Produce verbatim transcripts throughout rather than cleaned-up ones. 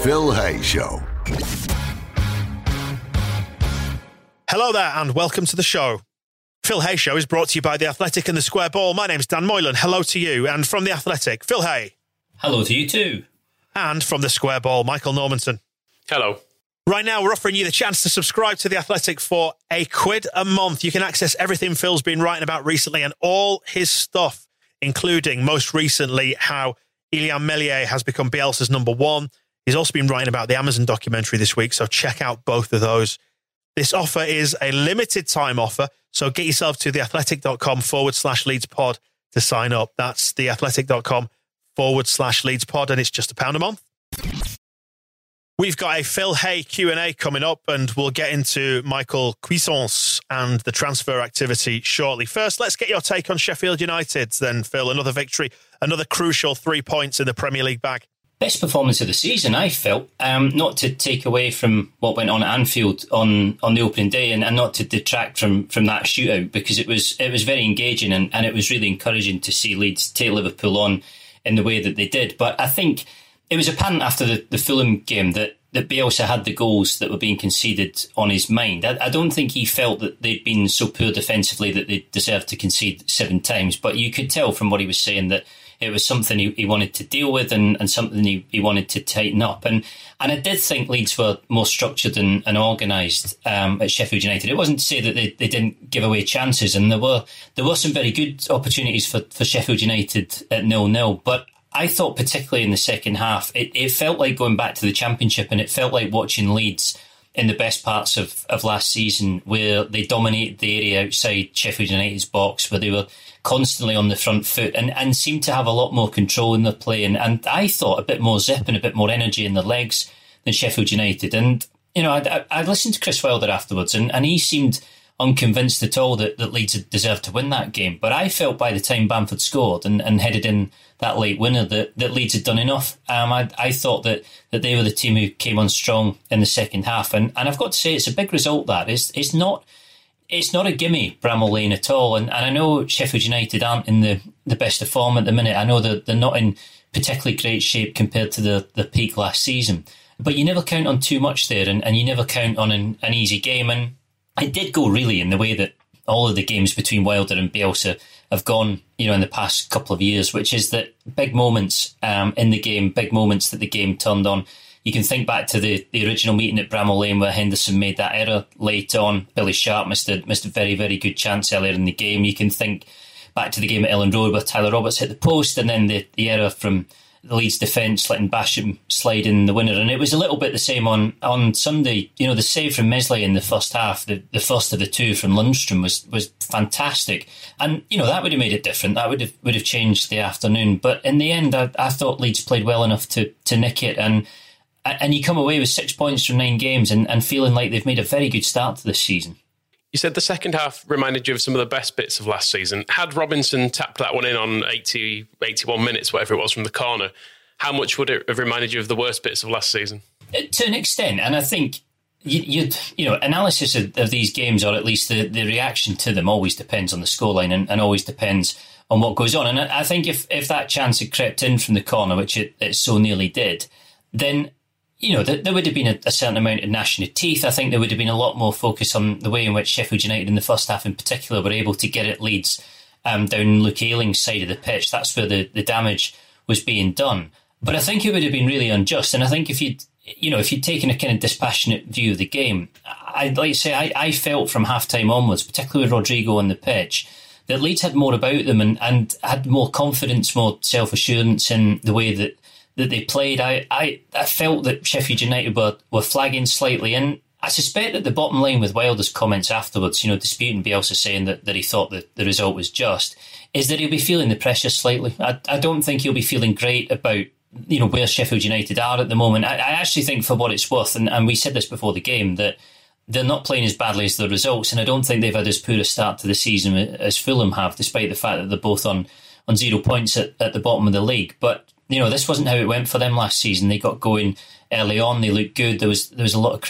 Phil Hay Show. Hello there and welcome to the show. Phil Hay Show is brought to you by The Athletic and The Square Ball. My name's Dan Moylan. Hello to you. And from The Athletic, Phil Hay. Hello to you too. And from The Square Ball, Michael Normanton. Hello. Right now, we're offering you the chance to subscribe to The Athletic for a quid a month. You can access everything Phil's been writing about recently and all his stuff, including, most recently, how Ilya Meslier has become Bielsa's number one. He's also been writing about the Amazon documentary this week, so check out both of those. This offer is a limited time offer, so get yourself to theathletic.com forward slash Leeds pod to sign up. That's theathletic.com forward slash Leeds pod, and it's just a pound a month. We've got a Phil Hay Q and A coming up, and we'll get into Michael Cuisance and the transfer activity shortly. First, let's get your take on Sheffield United then, Phil. Another victory, another crucial three points in the Premier League bag. Best performance of the season, I felt. Um, not to take away from what went on at Anfield on, on the opening day, and, and not to detract from, from that shootout, because it was it was very engaging and, and it was really encouraging to see Leeds take Liverpool on in the way that they did. But I think it was apparent after the, the Fulham game that, that Bielsa had the goals that were being conceded on his mind. I, I don't think he felt that they'd been so poor defensively that they deserved to concede seven times, but you could tell from what he was saying that it was something he, he wanted to deal with and, and something he, he wanted to tighten up. And and I did think Leeds were more structured and, and organised um, at Sheffield United. It wasn't to say that they, they didn't give away chances, and there were there were some very good opportunities for, for Sheffield United at nil-nil. But I thought particularly in the second half, it, it felt like going back to the Championship, and it felt like watching Leeds in the best parts of, of last season, where they dominated the area outside Sheffield United's box, where they were constantly on the front foot and, and seemed to have a lot more control in their play. And, and I thought a bit more zip and a bit more energy in their legs than Sheffield United. And, you know, I, I listened to Chris Wilder afterwards, and, and he seemed unconvinced at all that, that Leeds had deserved to win that game. But I felt by the time Bamford scored and, and headed in that late winner that, that Leeds had done enough. Um, I, I thought that, that they were the team who came on strong in the second half. And, and I've got to say, it's a big result, that. It's, it's not it's not a gimme, Bramall Lane, at all. And, and I know Sheffield United aren't in the, the best of form at the minute. I know that they're not in particularly great shape compared to the, the peak last season. But you never count on too much there, and, and you never count on an, an easy game. And it did go really in the way that all of the games between Wilder and Bielsa have gone, you know, in the past couple of years, which is that big moments um, in the game, big moments that the game turned on. You can think back to the, the original meeting at Bramall Lane where Henderson made that error late on. Billy Sharp missed a, missed a very, very good chance earlier in the game. You can think back to the game at Ellen Road where Tyler Roberts hit the post, and then the, the error from the Leeds defence letting Basham slide in the winner. And it was a little bit the same on, on Sunday. You know, the save from Meslier in the first half, the, the first of the two from Lundstrom was was fantastic. And, you know, that would have made it different. That would have would have changed the afternoon. But in the end, I, I thought Leeds played well enough to, to nick it. And and you come away with six points from nine games and, and feeling like they've made a very good start to this season. You said the second half reminded you of some of the best bits of last season. Had Robinson tapped that one in on eighty, eighty-one minutes, whatever it was, from the corner, how much would it have reminded you of the worst bits of last season? To an extent, and I think you, you'd, you know, analysis of, of these games, or at least the, the reaction to them, always depends on the scoreline and, and always depends on what goes on. And I, I think if, if that chance had crept in from the corner, which it, it so nearly did, then, you know, there, there would have been a, a certain amount of gnashing of teeth. I think there would have been a lot more focus on the way in which Sheffield United in the first half in particular were able to get at Leeds um, down Luke Ayling's side of the pitch. That's where the, the damage was being done. But I think it would have been really unjust. And I think if you'd, you know, if you'd taken a kind of dispassionate view of the game, I'd like to say I, I felt from half-time onwards, particularly with Rodrigo on the pitch, that Leeds had more about them and, and had more confidence, more self-assurance in the way that that they played. I, I, I felt that Sheffield United were, were flagging slightly, and I suspect that the bottom line with Wilder's comments afterwards, you know, disputing Bielsa saying that, that he thought that the result was just, is that he'll be feeling the pressure slightly. I, I don't think he'll be feeling great about, you know, where Sheffield United are at the moment. I, I actually think, for what it's worth, and, and we said this before the game, that they're not playing as badly as the results, and I don't think they've had as poor a start to the season as Fulham have, despite the fact that they're both on, on zero points at, at the bottom of the league. But you know, this wasn't how it went for them last season. They got going early on. They looked good. There was there was a lot of credit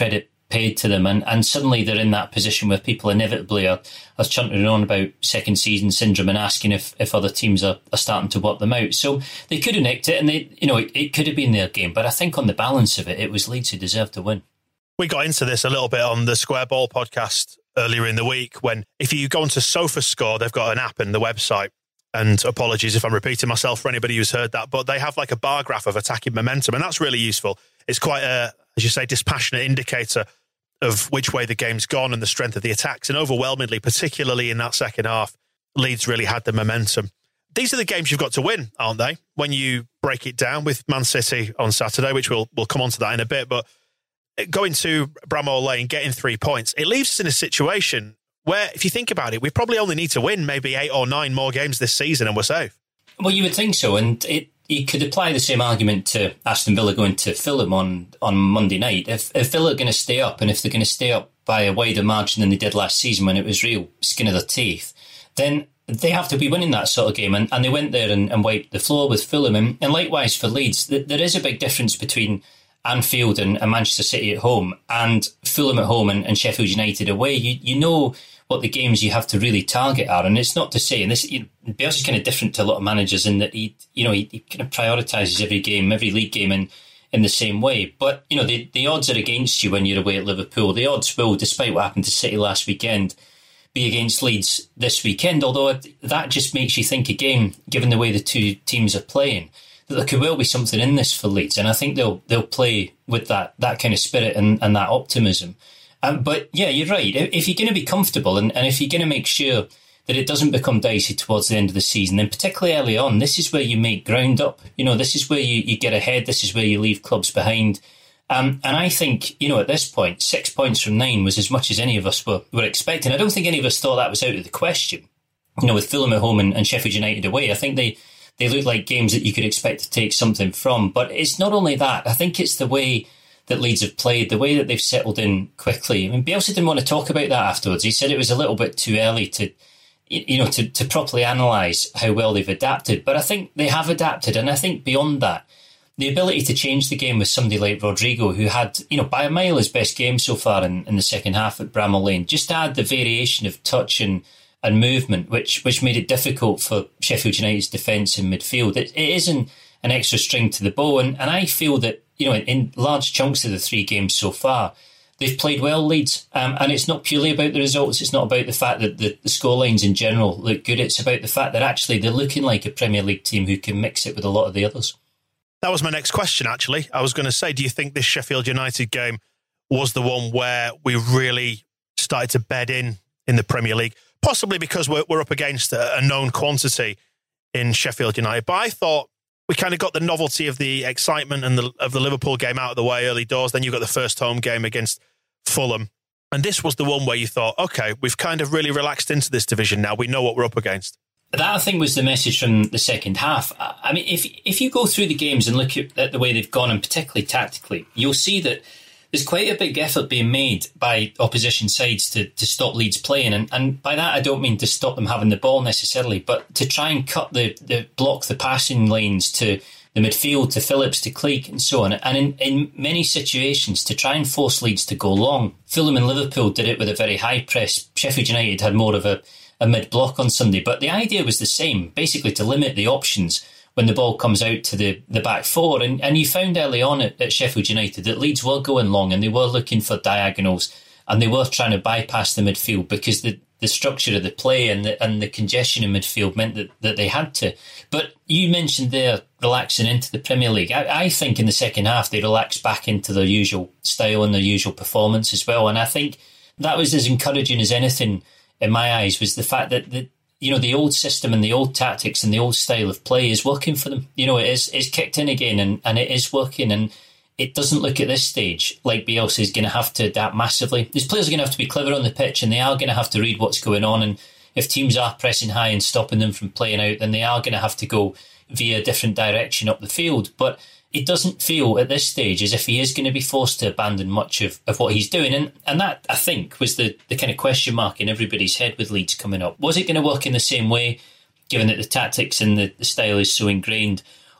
paid to them, and, and suddenly they're in that position where people inevitably are, are chuntering on about second season syndrome and asking if, if other teams are, are starting to work them out. So they could have nicked it, and they, you know, it, it could have been their game. But I think on the balance of it, it was Leeds who deserved to win. We got into this a little bit on the Square Ball podcast earlier in the week, when if you go onto SofaScore, they've got an app in the website. And apologies if I'm repeating myself for anybody who's heard that, but they have like a bar graph of attacking momentum, and that's really useful. It's quite a, as you say, dispassionate indicator of which way the game's gone and the strength of the attacks. And overwhelmingly, particularly in that second half, Leeds really had the momentum. These are the games you've got to win, aren't they? When you break it down, with Man City on Saturday, which we'll we'll come on to that in a bit, but going to Bramall Lane, getting three points, it leaves us in a situation where, if you think about it, we probably only need to win maybe eight or nine more games this season and we're safe. Well, you would think so, and it, you could apply the same argument to Aston Villa going to Fulham on, on Monday night. If, if Villa are going to stay up, and if they're going to stay up by a wider margin than they did last season when it was real skin of their teeth, then they have to be winning that sort of game. And, and they went there and, and wiped the floor with Fulham. And, and likewise for Leeds, th- there is a big difference between Anfield and, and Manchester City at home and Fulham at home and, and Sheffield United away. You, you know what the games you have to really target are. And it's not to say, and this, you know, Bielsa's kind of different to a lot of managers in that he, you know, he, he kind of prioritises every game, every league game in, in the same way. But, you know, the, the odds are against you when you're away at Liverpool. The odds will, despite what happened to City last weekend, be against Leeds this weekend. Although that just makes you think again, given the way the two teams are playing, that there could well be something in this for Leeds. And I think they'll they'll play with that that kind of spirit and, and that optimism. Um, but yeah, you're right. If you're going to be comfortable and, and if you're going to make sure that it doesn't become dicey towards the end of the season, then particularly early on, this is where you make ground up. You know, this is where you, you get ahead. This is where you leave clubs behind. Um, and I think, you know, at this point, six points from nine was as much as any of us were, were expecting. I don't think any of us thought that was out of the question. You know, with Fulham at home and, and Sheffield United away, I think they, they look like games that you could expect to take something from. But it's not only that. I think it's the way that Leeds have played, the way that they've settled in quickly. I mean, Bielsa didn't want to talk about that afterwards. He said it was a little bit too early to, you know, to, to properly analyse how well they've adapted. But I think they have adapted. And I think beyond that, the ability to change the game with somebody like Rodrigo, who had, you know, by a mile his best game so far in, in the second half at Bramall Lane, just add the variation of touch and, and movement, which which made it difficult for Sheffield United's defence in midfield. It, it isn't an extra string to the bow. And, and I feel that, you know, in, in large chunks of the three games so far, they've played well, Leeds. Um, and it's not purely about the results. It's not about the fact that the, the scorelines in general look good. It's about the fact that actually they're looking like a Premier League team who can mix it with a lot of the others. That was my next question, actually. I was going to say, do you think this Sheffield United game was the one where we really started to bed in in the Premier League? Possibly because we're, we're up against a, a known quantity in Sheffield United. But I thought we kind of got the novelty of the excitement and the, of the Liverpool game out of the way early doors. Then you got the first home game against Fulham. And this was the one where you thought, OK, we've kind of really relaxed into this division now. We know what we're up against. That, I think, was the message from the second half. I mean, if if you go through the games and look at, at the way they've gone, and particularly tactically, you'll see that there's quite a big effort being made by opposition sides to, to stop Leeds playing. And, and by that, I don't mean to stop them having the ball necessarily, but to try and cut the, the block the passing lanes to the midfield, to Phillips, to Cleek and so on. And in, in many situations, to try and force Leeds to go long. Fulham and Liverpool did it with a very high press. Sheffield United had more of a, a mid-block on Sunday. But the idea was the same, basically to limit the options when the ball comes out to the, the back four. And, and you found early on at, at Sheffield United that Leeds were going long and they were looking for diagonals and they were trying to bypass the midfield because the, the structure of the play and the, and the congestion in midfield meant that, that they had to. But you mentioned there relaxing into the Premier League. I, I think in the second half they relaxed back into their usual style and their usual performance as well. And I think that was as encouraging as anything in my eyes, was the fact that the you know, the old system and the old tactics and the old style of play is working for them. You know, it is it's kicked in again and, and it is working. And it doesn't look at this stage like Bielsa is going to have to adapt massively. These players are going to have to be clever on the pitch and they are going to have to read what's going on. And if teams are pressing high and stopping them from playing out, then they are going to have to go via a different direction up the field. But it doesn't feel at this stage as if he is going to be forced to abandon much of, of what he's doing. And and that, I think, was the, the kind of question mark in everybody's head with Leeds coming up. Was it going to work in the same way, given that the tactics and the, the style is so ingrained?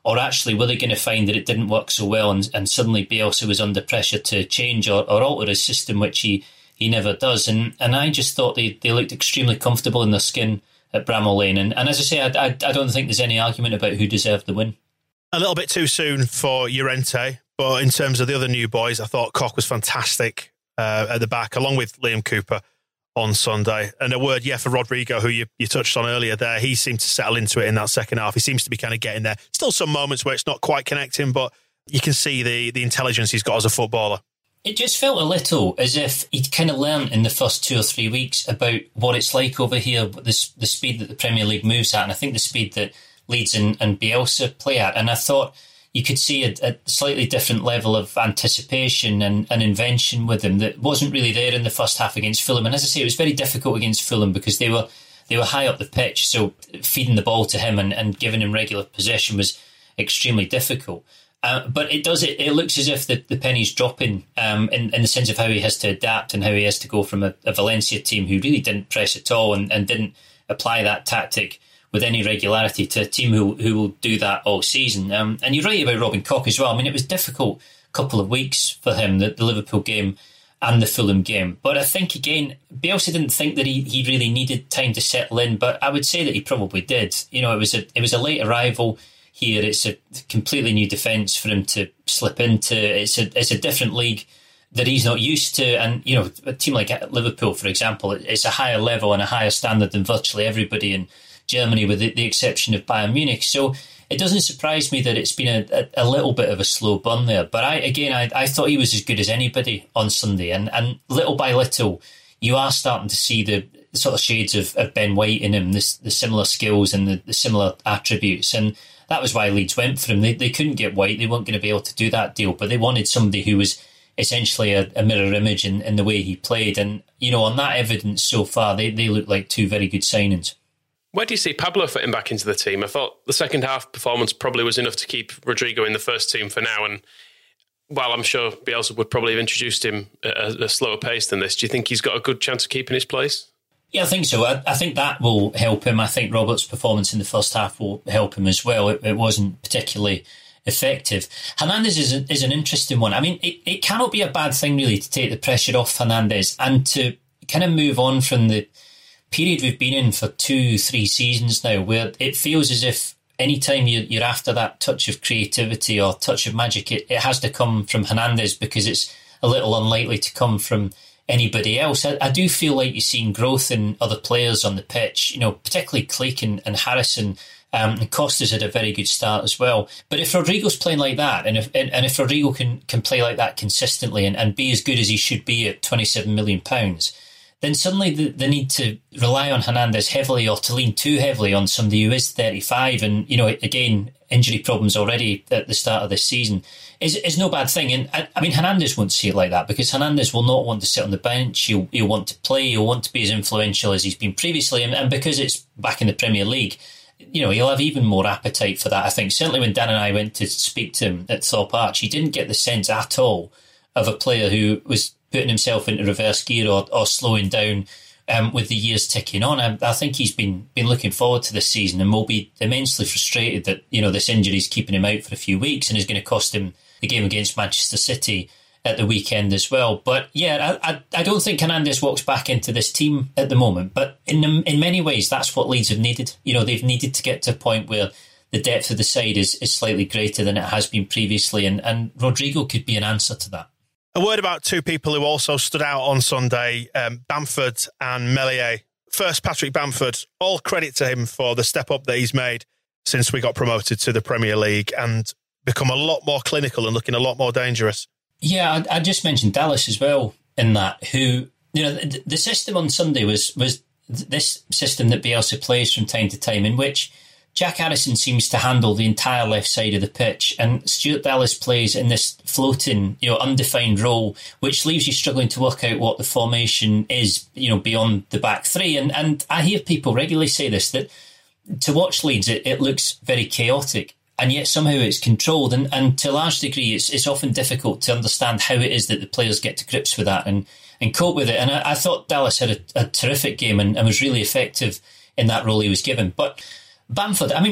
Or actually, were they going to find that it didn't work so well and, and suddenly Bielsa was under pressure to change or, or alter his system, which he, he never does. And and I just thought they, they looked extremely comfortable in their skin at Bramall Lane. And, and as I say, I, I, I don't think there's any argument about who deserved the win. A little bit too soon for Llorente, but in terms of the other new boys, I thought Koch was fantastic uh, at the back, along with Liam Cooper on Sunday. And a word, yeah, for Rodrigo, who you, you touched on earlier there. He seemed to settle into it in that second half. He seems to be kind of getting there. Still some moments where it's not quite connecting, but you can see the the intelligence he's got as a footballer. It just felt a little as if he'd kind of learned in the first two or three weeks about what it's like over here, the, the speed that the Premier League moves at, and I think the speed that Leeds and, and Bielsa play at. And I thought you could see a, a slightly different level of anticipation and, and invention with him that wasn't really there in the first half against Fulham. And as I say, it was very difficult against Fulham because they were they were high up the pitch, so feeding the ball to him and, and giving him regular possession was extremely difficult. Uh, but it does it, it looks as if the, the penny's dropping um, in, in the sense of how he has to adapt and how he has to go from a, a Valencia team who really didn't press at all and, and didn't apply that tactic with any regularity to a team who who will do that all season. Um, and you're right about Robin Koch as well. I mean, it was a difficult couple of weeks for him, the, the Liverpool game and the Fulham game. But I think, again, Bielsa didn't think that he, he really needed time to settle in, but I would say that he probably did. You know, it was a it was a late arrival here. It's a completely new defence for him to slip into. It's a it's a different league that he's not used to. And, you know, a team like Liverpool, for example, it's a higher level and a higher standard than virtually everybody in Germany, with the, the exception of Bayern Munich. So it doesn't surprise me that it's been a, a, a little bit of a slow burn there. But I, again, I, I thought he was as good as anybody on Sunday. And, and little by little, you are starting to see the sort of shades of, of Ben White in him, this, the similar skills and the, the similar attributes. And that was why Leeds went for him. They, they couldn't get White. They weren't going to be able to do that deal. But they wanted somebody who was essentially a, a mirror image in, in the way he played. And, you know, on that evidence so far, they, they look like two very good signings. Where do you see Pablo fitting back into the team? I thought the second half performance probably was enough to keep Rodrigo in the first team for now. And while I'm sure Bielsa would probably have introduced him at a, a slower pace than this, do you think he's got a good chance of keeping his place? Yeah, I think so. I, I think that will help him. I think Robert's performance in the first half will help him as well. It, it wasn't particularly effective. Hernandez is, a, is an interesting one. I mean, it, it cannot be a bad thing, really, to take the pressure off Hernandez and to kind of move on from the period we've been in for two, three seasons now, where it feels as if anytime you're, you're after that touch of creativity or touch of magic, it, it has to come from Hernandez because it's a little unlikely to come from anybody else. I, I do feel like you're seeing growth in other players on the pitch, you know, particularly Cleek and, and Harrison. Um, and Costa's had a very good start as well. But if Rodrigo's playing like that, and if and, and if Rodrigo can, can play like that consistently and, and be as good as he should be at twenty-seven million pounds, then suddenly the, the need to rely on Hernandez heavily or to lean too heavily on somebody who is thirty-five and, you know, again, injury problems already at the start of this season is is no bad thing. And I, I mean, Hernandez won't see it like that because Hernandez will not want to sit on the bench. He'll, he'll want to play. He'll want to be as influential as he's been previously. And, and because it's back in the Premier League, you know, he'll have even more appetite for that, I think. Certainly when Dan and I went to speak to him at Thorpe Arch, he didn't get the sense at all of a player who was putting himself into reverse gear or, or slowing down um, with the years ticking on. I, I think he's been been looking forward to this season and will be immensely frustrated that, you know, this injury is keeping him out for a few weeks and is going to cost him the game against Manchester City at the weekend as well. But yeah, I, I, I don't think Hernandez walks back into this team at the moment. But in in many ways, that's what Leeds have needed. You know, they've needed to get to a point where the depth of the side is, is slightly greater than it has been previously. And, and Rodrigo could be an answer to that. A word about two people who also stood out on Sunday, um, Bamford and Meslier. First, Patrick Bamford, all credit to him for the step up that he's made since we got promoted to the Premier League and become a lot more clinical and looking a lot more dangerous. Yeah, I, I just mentioned Dallas as well in that, who, you know, the, the system on Sunday was, was this system that Bielsa plays from time to time in which Jack Harrison seems to handle the entire left side of the pitch and Stuart Dallas plays in this floating, you know, undefined role, which leaves you struggling to work out what the formation is, you know, beyond the back three. And and I hear people regularly say this, that to watch Leeds, it, it looks very chaotic and yet somehow it's controlled. And, and to a large degree, it's it's often difficult to understand how it is that the players get to grips with that and, and cope with it. And I, I thought Dallas had a, a terrific game and, and was really effective in that role he was given. But Bamford, I mean,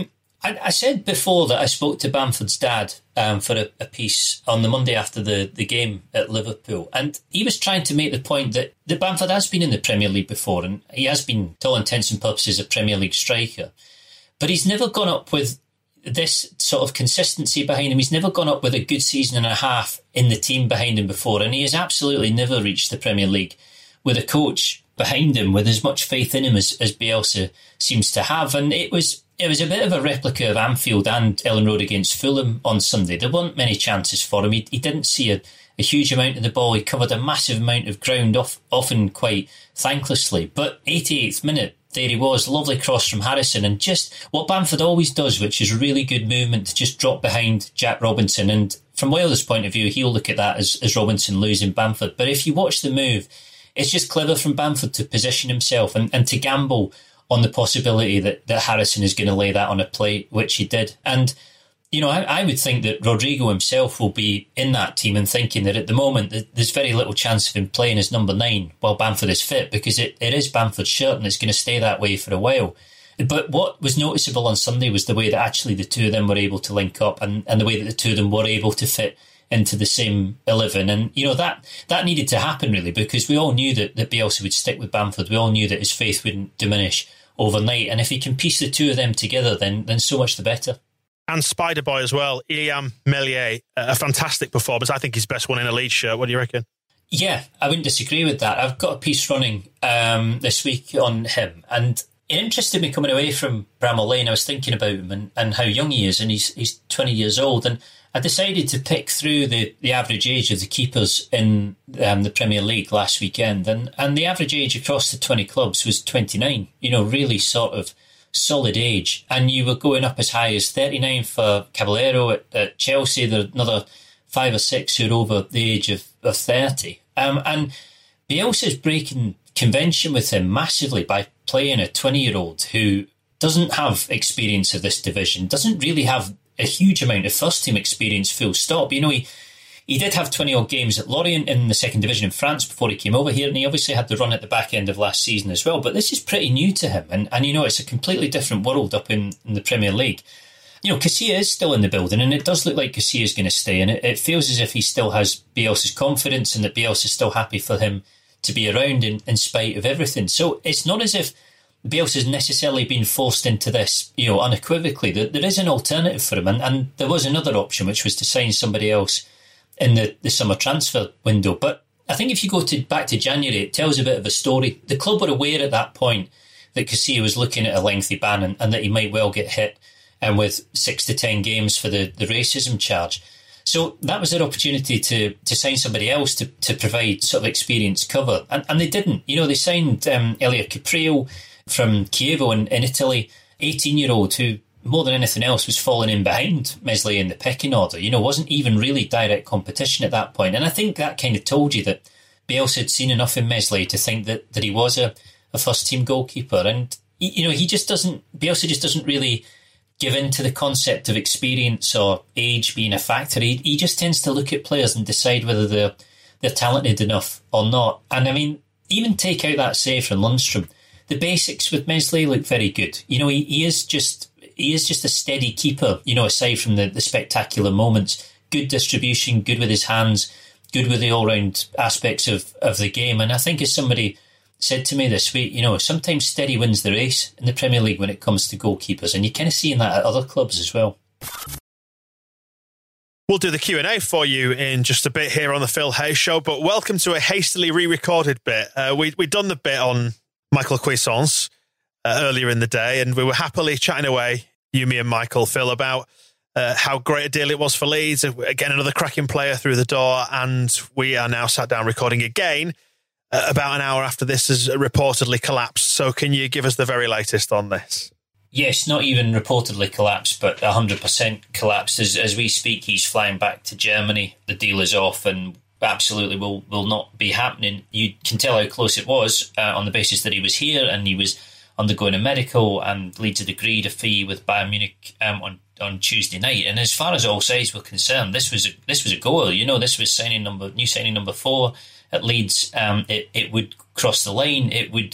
I, I said before that I spoke to Bamford's dad um, for a, a piece on the Monday after the, the game at Liverpool, and he was trying to make the point that, that Bamford has been in the Premier League before, and he has been, to all intents and purposes, a Premier League striker. But he's never gone up with this sort of consistency behind him. He's never gone up with a good season and a half in the team behind him before, and he has absolutely never reached the Premier League with a coach behind him with as much faith in him as, as Bielsa seems to have. And it was it was a bit of a replica of Anfield and Ellen Road against Fulham on Sunday. There weren't many chances for him. He, he didn't see a, a huge amount of the ball. He covered a massive amount of ground, off, often quite thanklessly. But eighty-eighth minute, there he was, lovely cross from Harrison, and just what Bamford always does, which is really good movement to just drop behind Jack Robinson. And from Wales' point of view, he'll look at that as, as Robinson losing Bamford. But if you watch the move, it's just clever from Bamford to position himself and, and to gamble on the possibility that, that Harrison is going to lay that on a plate, which he did. And, you know, I, I would think that Rodrigo himself will be in that team and thinking that at the moment there's very little chance of him playing as number nine while Bamford is fit, because it, it is Bamford's shirt and it's going to stay that way for a while. But what was noticeable on Sunday was the way that actually the two of them were able to link up, and, and the way that the two of them were able to fit into the same eleven. And, you know, that that needed to happen, really, because we all knew that, that Bielsa would stick with Bamford. We all knew that his faith wouldn't diminish overnight. And if he can piece the two of them together, then then so much the better. And Spider Boy as well, Ilham Meslier, a fantastic performance. I think his best one in a Leeds shirt. What do you reckon? Yeah, I wouldn't disagree with that. I've got a piece running um, this week on him, and it interested me coming away from Bramall Lane. I was thinking about him and, and how young he is, and he's he's twenty years old, and I decided to pick through the, the average age of the keepers in um, the Premier League last weekend, and, and the average age across the twenty clubs was twenty-nine, you know, really sort of solid age. And you were going up as high as thirty-nine for Caballero at, at Chelsea. There are another five or six who are over the age of, of thirty. Um, and Bielsa's breaking convention with him massively by playing a twenty-year-old who doesn't have experience of this division, doesn't really have a huge amount of first-team experience, full stop. You know, he, he did have twenty-odd games at Lorient in the second division in France before he came over here, and he obviously had the run at the back end of last season as well. But this is pretty new to him, and, and you know, it's a completely different world up in, in the Premier League. You know, Casilla is still in the building, and it does look like Casilla is going to stay, and it, it feels as if he still has Bielsa's confidence and that Bielsa's still happy for him to be around in, in spite of everything. So it's not as if Bielsa's necessarily been forced into this, you know, unequivocally. There, there is an alternative for him, and, and there was another option, which was to sign somebody else in the, the summer transfer window. But I think if you go to back to January, it tells a bit of a story. The club were aware at that point that Casilla was looking at a lengthy ban, and, and that he might well get hit um, with six to ten games for the, the racism charge. So that was their opportunity to to sign somebody else to, to provide sort of experienced cover. And, and they didn't. You know, they signed um, Elia Caprio from Chievo in, in Italy, eighteen-year-old who, more than anything else, was falling in behind Meslier in the pecking order. You know, wasn't even really direct competition at that point. And I think that kind of told you that Bielsa had seen enough in Meslier to think that, that he was a, a first-team goalkeeper. And, you know, he just doesn't, Bielsa just doesn't really give in to the concept of experience or age being a factor. He, he just tends to look at players and decide whether they're, they're talented enough or not. And, I mean, even take out that save from Lundstram, the basics with Meslier look very good. You know, he, he is just he is just a steady keeper, you know, aside from the, the spectacular moments. Good distribution, good with his hands, good with the all-round aspects of, of the game. And I think, as somebody said to me this week, you know, sometimes steady wins the race in the Premier League when it comes to goalkeepers. And you're kind of seeing that at other clubs as well. We'll do the Q and A for you in just a bit here on the Phil Hay Show, but welcome to a hastily re-recorded bit. Uh, we, we'd done the bit on Michael Cuisance uh, earlier in the day, and we were happily chatting away, you, me and Michael, Phil, about uh, how great a deal it was for Leeds. Again, another cracking player through the door, and we are now sat down recording again uh, about an hour after this has reportedly collapsed. So can you give us the very latest on this? Yes, not even reportedly collapsed, but one hundred percent collapsed. As, as we speak, he's flying back to Germany. The deal is off, and absolutely will will not be happening. You can tell how close it was uh, on the basis that he was here and he was undergoing a medical, and Leeds had agreed a fee with Bayern Munich um, on on Tuesday night. And as far as all sides were concerned, this was a, this was a goal. You know, this was signing number new signing number four at Leeds. Um, it it would cross the line. It would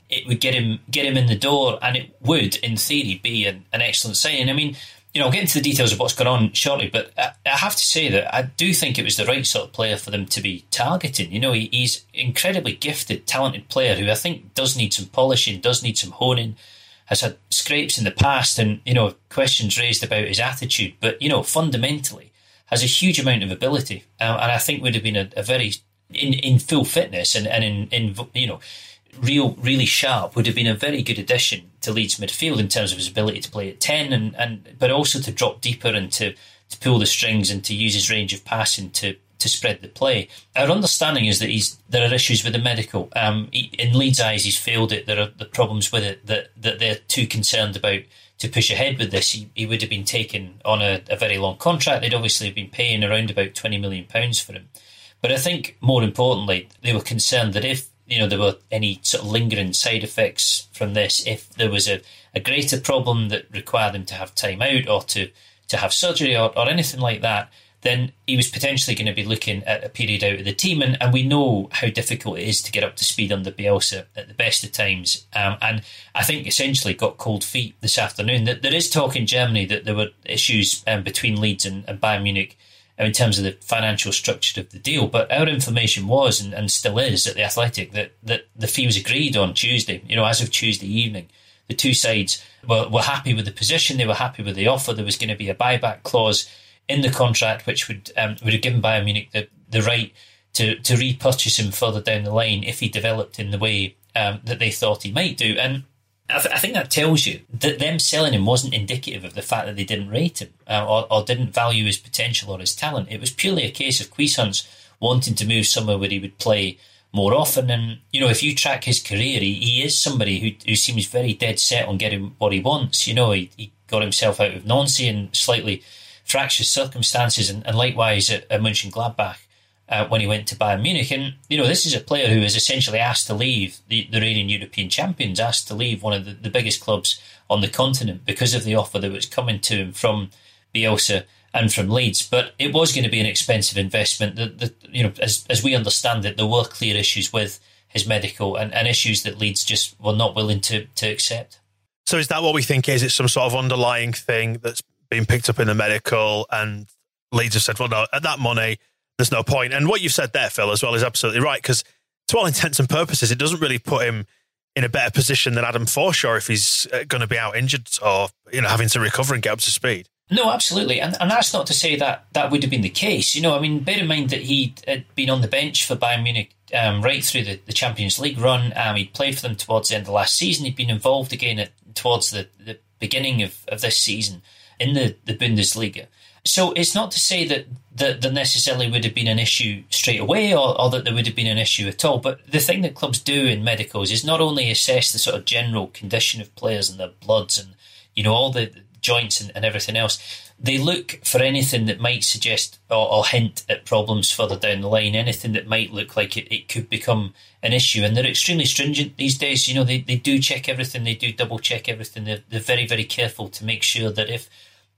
it would get him get him in the door, and it would, in theory, be an, an excellent signing. I mean, you know, I'll get into the details of what's going on shortly, but I, I have to say that I do think it was the right sort of player for them to be targeting. You know, he, he's incredibly gifted, talented player who I think does need some polishing, does need some honing, has had scrapes in the past and, you know, questions raised about his attitude, but, you know, fundamentally has a huge amount of ability. Um, and I think would have been a, a very, in, in full fitness and, and in, in, you know, real, really sharp, would have been a very good addition to Leeds midfield in terms of his ability to play at ten, and, and but also to drop deeper and to, to pull the strings and to use his range of passing to, to spread the play. Our understanding is that he's there are issues with the medical. Um, he, in Leeds' eyes, he's failed it. There are the problems with it that, that they're too concerned about to push ahead with this. He, he would have been taken on a, a very long contract. They'd obviously been paying around about twenty million pounds for him. But I think more importantly, they were concerned that if you know there were any sort of lingering side effects from this, if there was a, a greater problem that required them to have time out or to, to have surgery or, or anything like that, then he was potentially going to be looking at a period out of the team. And, and we know how difficult it is to get up to speed under Bielsa at the best of times. Um, and I think essentially got cold feet this afternoon. There is talk in Germany that there were issues um, between Leeds and, and Bayern Munich in terms of the financial structure of the deal. But our information was, and, and still is, at The Athletic, that, that the fee was agreed on Tuesday. You know, as of Tuesday evening, the two sides were, were happy with the position. They were happy with the offer. There was going to be a buyback clause in the contract, which would um, would have given Bayern Munich the, the right to, to repurchase him further down the line if he developed in the way um, that they thought he might do. And I, th- I think that tells you that them selling him wasn't indicative of the fact that they didn't rate him uh, or, or didn't value his potential or his talent. It was purely a case of Cuisance wanting to move somewhere where he would play more often. And, you know, if you track his career, he, he is somebody who, who seems very dead set on getting what he wants. You know, he, he got himself out of Nancy in slightly fractious circumstances, and, and likewise at, at Mönchengladbach uh, when he went to Bayern Munich. And, you know, this is a player who is essentially asked to leave the, the reigning European champions, asked to leave one of the, the biggest clubs on the continent because of the offer that was coming to him from Bielsa and from Leeds. But it was going to be an expensive investment. The, the, you know, as, as we understand it, there were clear issues with his medical and, and issues that Leeds just were not willing to, to accept. So is that what we think is? It's some sort of underlying thing that's being picked up in the medical, and Leeds have said, well, no, at that money, there's no point. And what you've said there, Phil, as well, is absolutely right, because to all intents and purposes, it doesn't really put him in a better position than Adam Forshaw if he's going to be out injured or, you know, having to recover and get up to speed. No, absolutely. And, and that's not to say that that would have been the case. You know, I mean, bear in mind that he had been on the bench for Bayern Munich um, right through the, the Champions League run. Um, he'd played for them towards the end of last season. He'd been involved again at, towards the, the beginning of, of this season in the, the Bundesliga. So it's not to say that, that there necessarily would have been an issue straight away or, or that there would have been an issue at all. But the thing that clubs do in medicals is not only assess the sort of general condition of players and their bloods and, you know, all the joints and, and everything else. They look for anything that might suggest or, or hint at problems further down the line, anything that might look like it, it could become an issue. And they're extremely stringent these days. You know, they, they do check everything. They do double check everything. They're, they're very, very careful to make sure that if,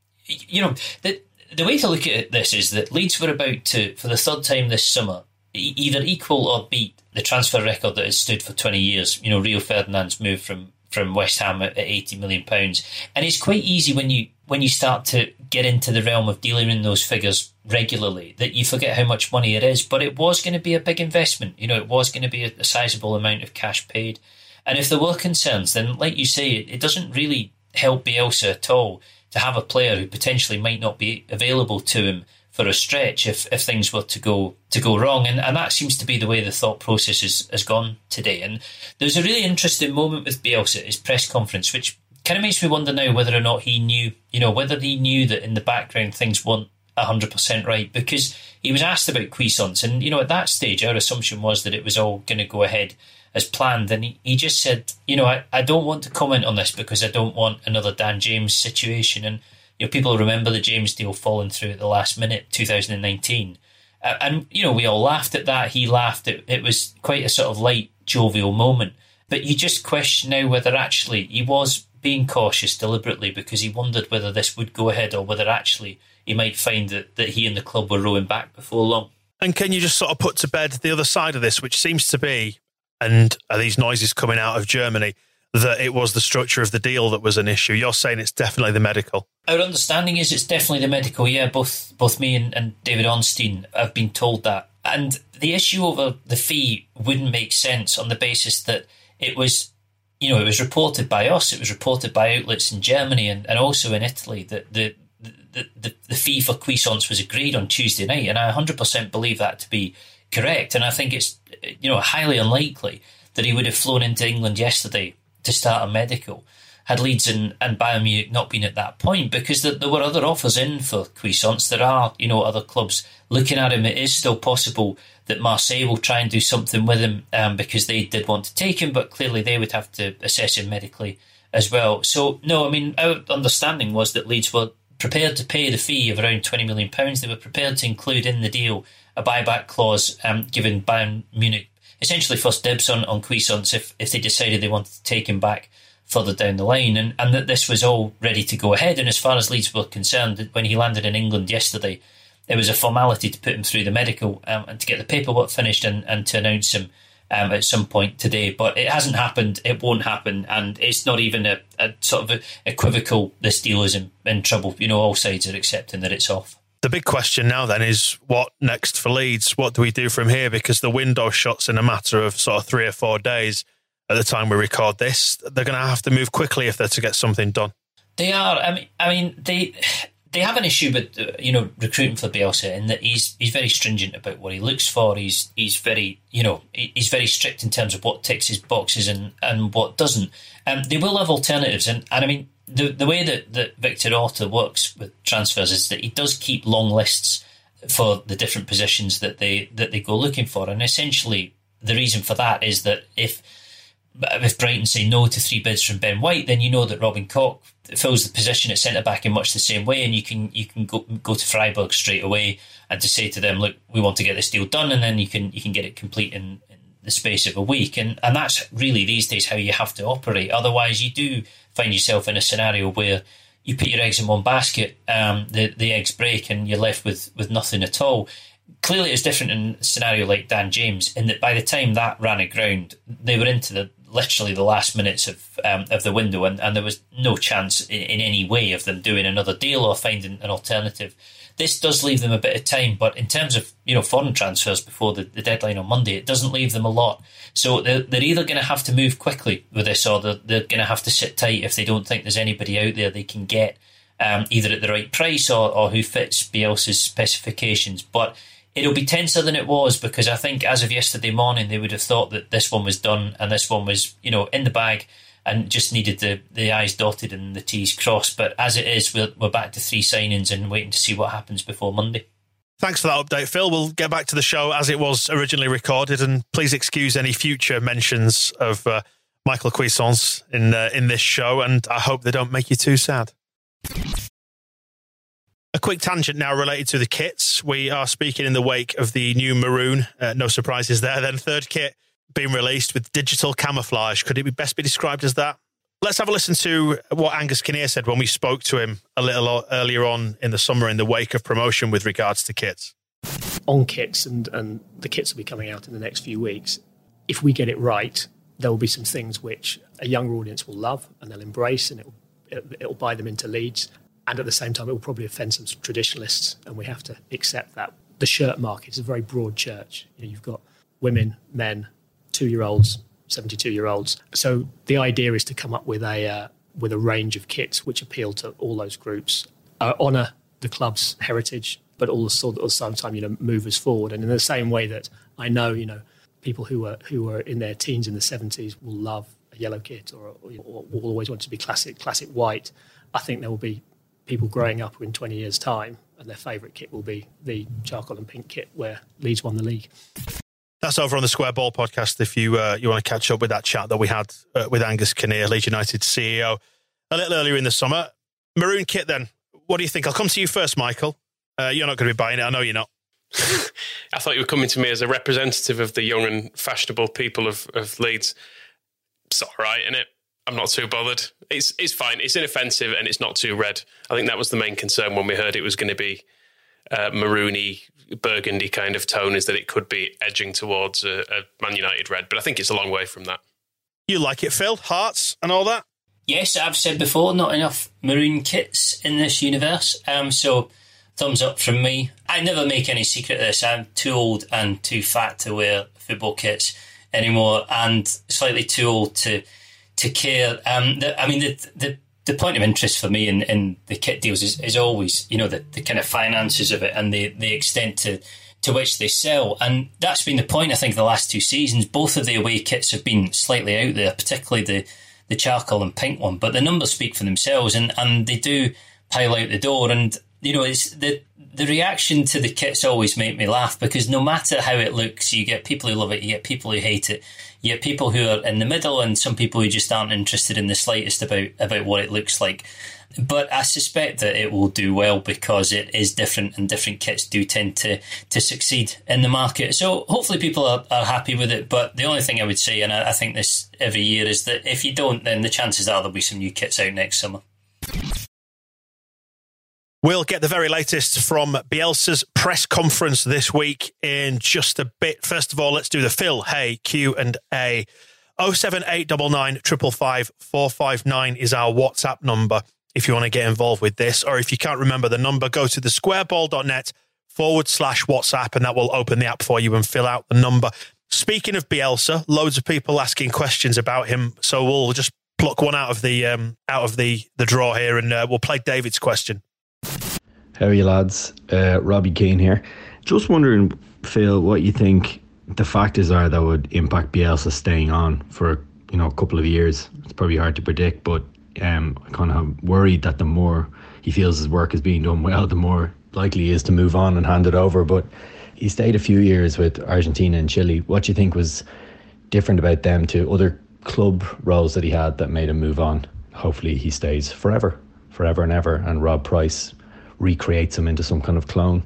you know, the, the way to look at this is that Leeds were about to, for the third time this summer, e- either equal or beat the transfer record that has stood for twenty years. You know, Rio Ferdinand's move from, from West Ham at, at eighty million pounds. And it's quite easy when you when you start to get into the realm of dealing in those figures regularly that you forget how much money it is. But it was going to be a big investment. You know, it was going to be a, a sizable amount of cash paid. And if there were concerns, then like you say, it, it doesn't really help Bielsa at all to have a player who potentially might not be available to him for a stretch if, if things were to go to go wrong. And, and that seems to be the way the thought process has, has gone today. And there's a really interesting moment with Bielsa at his press conference, which kind of makes me wonder now whether or not he knew, you know, whether he knew that in the background things weren't one hundred percent right, because he was asked about Cuisance. And, you know, at that stage, our assumption was that it was all going to go ahead as planned. And he, he just said, you know, I, I don't want to comment on this because I don't want another Dan James situation. And, you know, people remember the James deal falling through at the last minute, two thousand nineteen. Uh, and, you know, we all laughed at that. He laughed. It, it was quite a sort of light, jovial moment. But you just question now whether actually he was being cautious deliberately because he wondered whether this would go ahead or whether actually he might find that, that he and the club were rowing back before long. And can you just sort of put to bed the other side of this, which seems to be, and are these noises coming out of Germany that it was the structure of the deal that was an issue? You're saying it's definitely the medical. Our understanding is it's definitely the medical, yeah. Both both me and, and David Ornstein have been told that. And the issue over the fee wouldn't make sense on the basis that it was, you know, it was reported by us, it was reported by outlets in Germany and, and also in Italy that the, the, the, the fee for Cuisance was agreed on Tuesday night. And I one hundred percent believe that to be correct. And I think it's, you know, highly unlikely that he would have flown into England yesterday to start a medical had Leeds and, and Bayern Munich not been at that point, because there, there were other offers in for Cuisance. There are, you know, other clubs looking at him. It is still possible that Marseille will try and do something with him um, because they did want to take him, but clearly they would have to assess him medically as well. So, no, I mean, our understanding was that Leeds were prepared to pay the fee of around twenty million pounds. They were prepared to include in the deal a buyback clause um, giving Bayern Munich essentially first dibs on, on Cuisance if, if they decided they wanted to take him back further down the line, and, and that this was all ready to go ahead. And as far as Leeds were concerned, when he landed in England yesterday, it was a formality to put him through the medical um, and to get the paperwork finished and, and to announce him um, at some point today. But it hasn't happened, it won't happen, and it's not even a, a sort of a equivocal, this deal is in, in trouble. You know, all sides are accepting that it's off. The big question now then is what next for Leeds? What do we do from here? Because the window shuts in a matter of sort of three or four days. At the time we record this, they're going to have to move quickly if they're to get something done. They are. I mean, I mean, they they have an issue with uh, you know recruiting for Bielsa in that he's he's very stringent about what he looks for. He's he's very you know he's very strict in terms of what ticks his boxes and, and what doesn't. Um, they will have alternatives, and, and I mean the the way that, that Victor Orta works with transfers is that he does keep long lists for the different positions that they that they go looking for, and essentially the reason for that is that if If Brighton say no to three bids from Ben White, then you know that Robin Koch fills the position at centre-back in much the same way, and you can you can go go to Freiburg straight away and to say to them, look, we want to get this deal done, and then you can you can get it complete in, in the space of a week. And, and that's really these days how you have to operate. Otherwise, you do find yourself in a scenario where you put your eggs in one basket, um, the, the eggs break, and you're left with, with nothing at all. Clearly, it's different in a scenario like Dan James, in that by the time that ran aground, they were into the literally the last minutes of um, of the window, and, and there was no chance in, in any way of them doing another deal or finding an alternative. This does leave them a bit of time, but in terms of you know foreign transfers before the, the deadline on Monday, it doesn't leave them a lot. So they're, they're either going to have to move quickly with this, or they're, they're going to have to sit tight if they don't think there's anybody out there they can get um, either at the right price or, or who fits Bielsa's specifications. But it'll be tenser than it was, because I think as of yesterday morning, they would have thought that this one was done and this one was, you know, in the bag and just needed the, the I's dotted and the T's crossed. But as it is, we're, we're back to three signings and waiting to see what happens before Monday. Thanks for that update, Phil. We'll get back to the show as it was originally recorded, and please excuse any future mentions of uh, Michael Cuisance in, uh, in this show, and I hope they don't make you too sad. A quick tangent now related to the kits. We are speaking in the wake of the new maroon. Uh, no surprises there. Then third kit being released with digital camouflage. Could it be best be described as that? Let's have a listen to what Angus Kinnear said when we spoke to him a little earlier on in the summer in the wake of promotion with regards to kits. On kits, and, and the kits will be coming out in the next few weeks. If we get it right, there will be some things which a younger audience will love and they'll embrace, and it will, it, it'll buy them into Leeds. And at the same time, it will probably offend some traditionalists, and we have to accept that. The shirt market is a very broad church. You know, you've got women, men, two-year-olds, seventy-two-year-olds. So the idea is to come up with a uh, with a range of kits which appeal to all those groups, uh, honour the club's heritage, but also at the same time, you know, move us forward. And in the same way that I know, you know, people who are who are in their teens in the seventies will love a yellow kit, or, or, or will always want to be classic classic white. I think there will be people growing up in twenty years' time, and their favourite kit will be the charcoal and pink kit where Leeds won the league. That's over on the Square Ball podcast if you uh, you want to catch up with that chat that we had uh, with Angus Kinnear, Leeds United C E O, a little earlier in the summer. Maroon kit then, what do you think? I'll come to you first, Michael. Uh, you're not going to be buying it, I know you're not. I thought you were coming to me as a representative of the young and fashionable people of, of Leeds. It's all right, isn't it? I'm not too bothered. It's it's fine. It's inoffensive and it's not too red. I think that was the main concern when we heard it was going to be uh, maroony, burgundy kind of tone is that it could be edging towards a, a Man United red, but I think it's a long way from that. You like it, Phil? Hearts and all that? Yes, I've said before, not enough maroon kits in this universe. Um, so, thumbs up from me. I never make any secret of this. I'm too old and too fat to wear football kits anymore, and slightly too old to to care. Um, the, I mean, the, the the point of interest for me in, in the kit deals is, is always, you know, the, the kind of finances of it and the, the extent to, to which they sell. And that's been the point, I think, the last two seasons. Both of the away kits have been slightly out there, particularly the, the charcoal and pink one. But the numbers speak for themselves, and, and they do pile out the door. And, you know, it's the the reaction to the kits always make me laugh, because no matter how it looks, you get people who love it, you get people who hate it, you get people who are in the middle, and some people who just aren't interested in the slightest about, about what it looks like. But I suspect that it will do well because it is different, and different kits do tend to, to succeed in the market. So hopefully people are, are happy with it. But the only thing I would say, and I, I think this every year, is that if you don't, then the chances are there'll be some new kits out next summer. We'll get the very latest from Bielsa's press conference this week in just a bit. First of all, let's do the Phil Hay Q and A. oh seven eight nine nine, five five four five nine is our WhatsApp number if you want to get involved with this. Or if you can't remember the number, go to the squareball.net forward slash WhatsApp, and that will open the app for you and fill out the number. Speaking of Bielsa, loads of people asking questions about him, so we'll just pluck one out of the um, out of the, the draw here, and uh, we'll play David's question. How are you, lads? Uh, Robbie Keane here. Just wondering, Phil, what you think the factors are that would impact Bielsa staying on for, you know, a couple of years. It's probably hard to predict, but um, I kind of worried that the more he feels his work is being done well, the more likely he is to move on and hand it over. But he stayed a few years with Argentina and Chile. What do you think was different about them to other club roles that he had that made him move on? Hopefully he stays forever, forever and ever, and Rob Price recreates him into some kind of clone.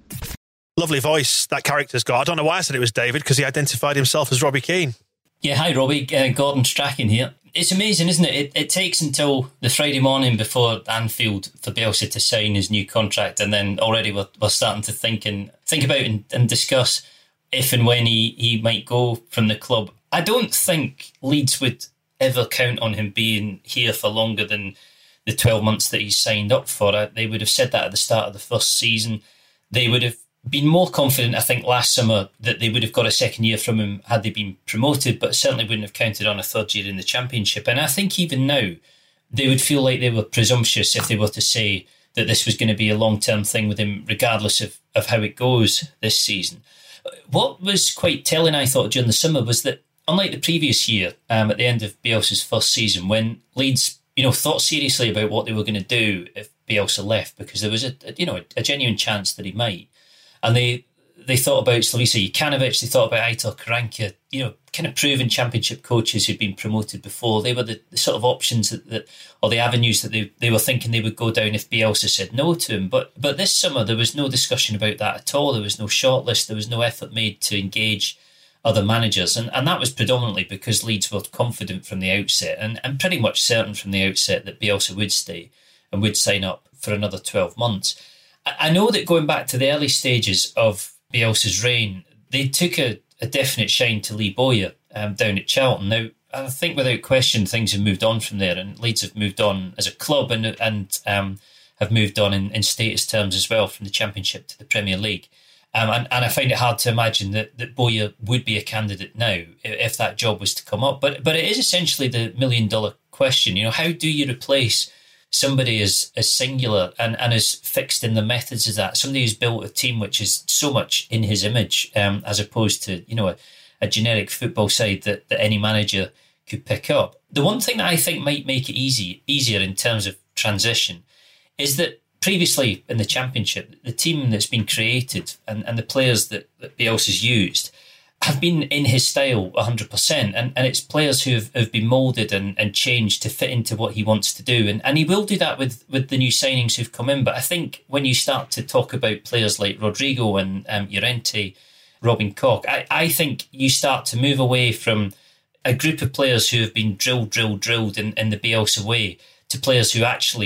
Lovely voice that character's got. I don't know why I said it was David, because he identified himself as Robbie Keane. Yeah, hi Robbie, uh, Gordon Strachan here. It's amazing, isn't it? it? It takes until the Friday morning before Anfield for Bielsa to sign his new contract, and then already we're, we're starting to think and think about and, and discuss if and when he, he might go from the club. I don't think Leeds would ever count on him being here for longer than the twelve months that he's signed up for. They would have said that at the start of the first season. They would have been more confident, I think, last summer that they would have got a second year from him had they been promoted, but certainly wouldn't have counted on a third year in the Championship. And I think even now, they would feel like they were presumptuous if they were to say that this was going to be a long-term thing with him, regardless of, of how it goes this season. What was quite telling, I thought, during the summer was that, unlike the previous year, um, at the end of Bielsa's first season, when Leeds, you know, thought seriously about what they were going to do if Bielsa left, because there was a, a you know a, a genuine chance that he might, and they they thought about Slavica Jokanovic, they thought about Aitor Karanka, you know, kind of proven Championship coaches who'd been promoted before. They were the, the sort of options that, that or the avenues that they they were thinking they would go down if Bielsa said no to him. But but this summer there was no discussion about that at all. There was no shortlist. There was no effort made to engage other managers, and, and that was predominantly because Leeds were confident from the outset and, and pretty much certain from the outset that Bielsa would stay and would sign up for another twelve months. I, I know that going back to the early stages of Bielsa's reign, they took a, a definite shine to Lee Bowyer um, down at Charlton. Now, I think without question things have moved on from there, and Leeds have moved on as a club and, and um, have moved on in, in status terms as well, from the Championship to the Premier League. Um, and, and I find it hard to imagine that, that Bowyer would be a candidate now if that job was to come up. But but it is essentially the million dollar question. You know, how do you replace somebody as, as singular and, and as fixed in the methods as that? Somebody who's built a team which is so much in his image, um, as opposed to, you know, a, a generic football side that, that any manager could pick up. The one thing that I think might make it easy easier in terms of transition is that previously in the Championship, the team that's been created and, and the players that, that Bielsa's used have been in his style one hundred percent. And, and it's players who have, have been moulded and, and changed to fit into what he wants to do. And, and he will do that with, with the new signings who've come in. But I think when you start to talk about players like Rodrigo and um, Llorente, Robin Koch, I, I think you start to move away from a group of players who have been drilled, drilled, drilled in, in the Bielsa way to players who actually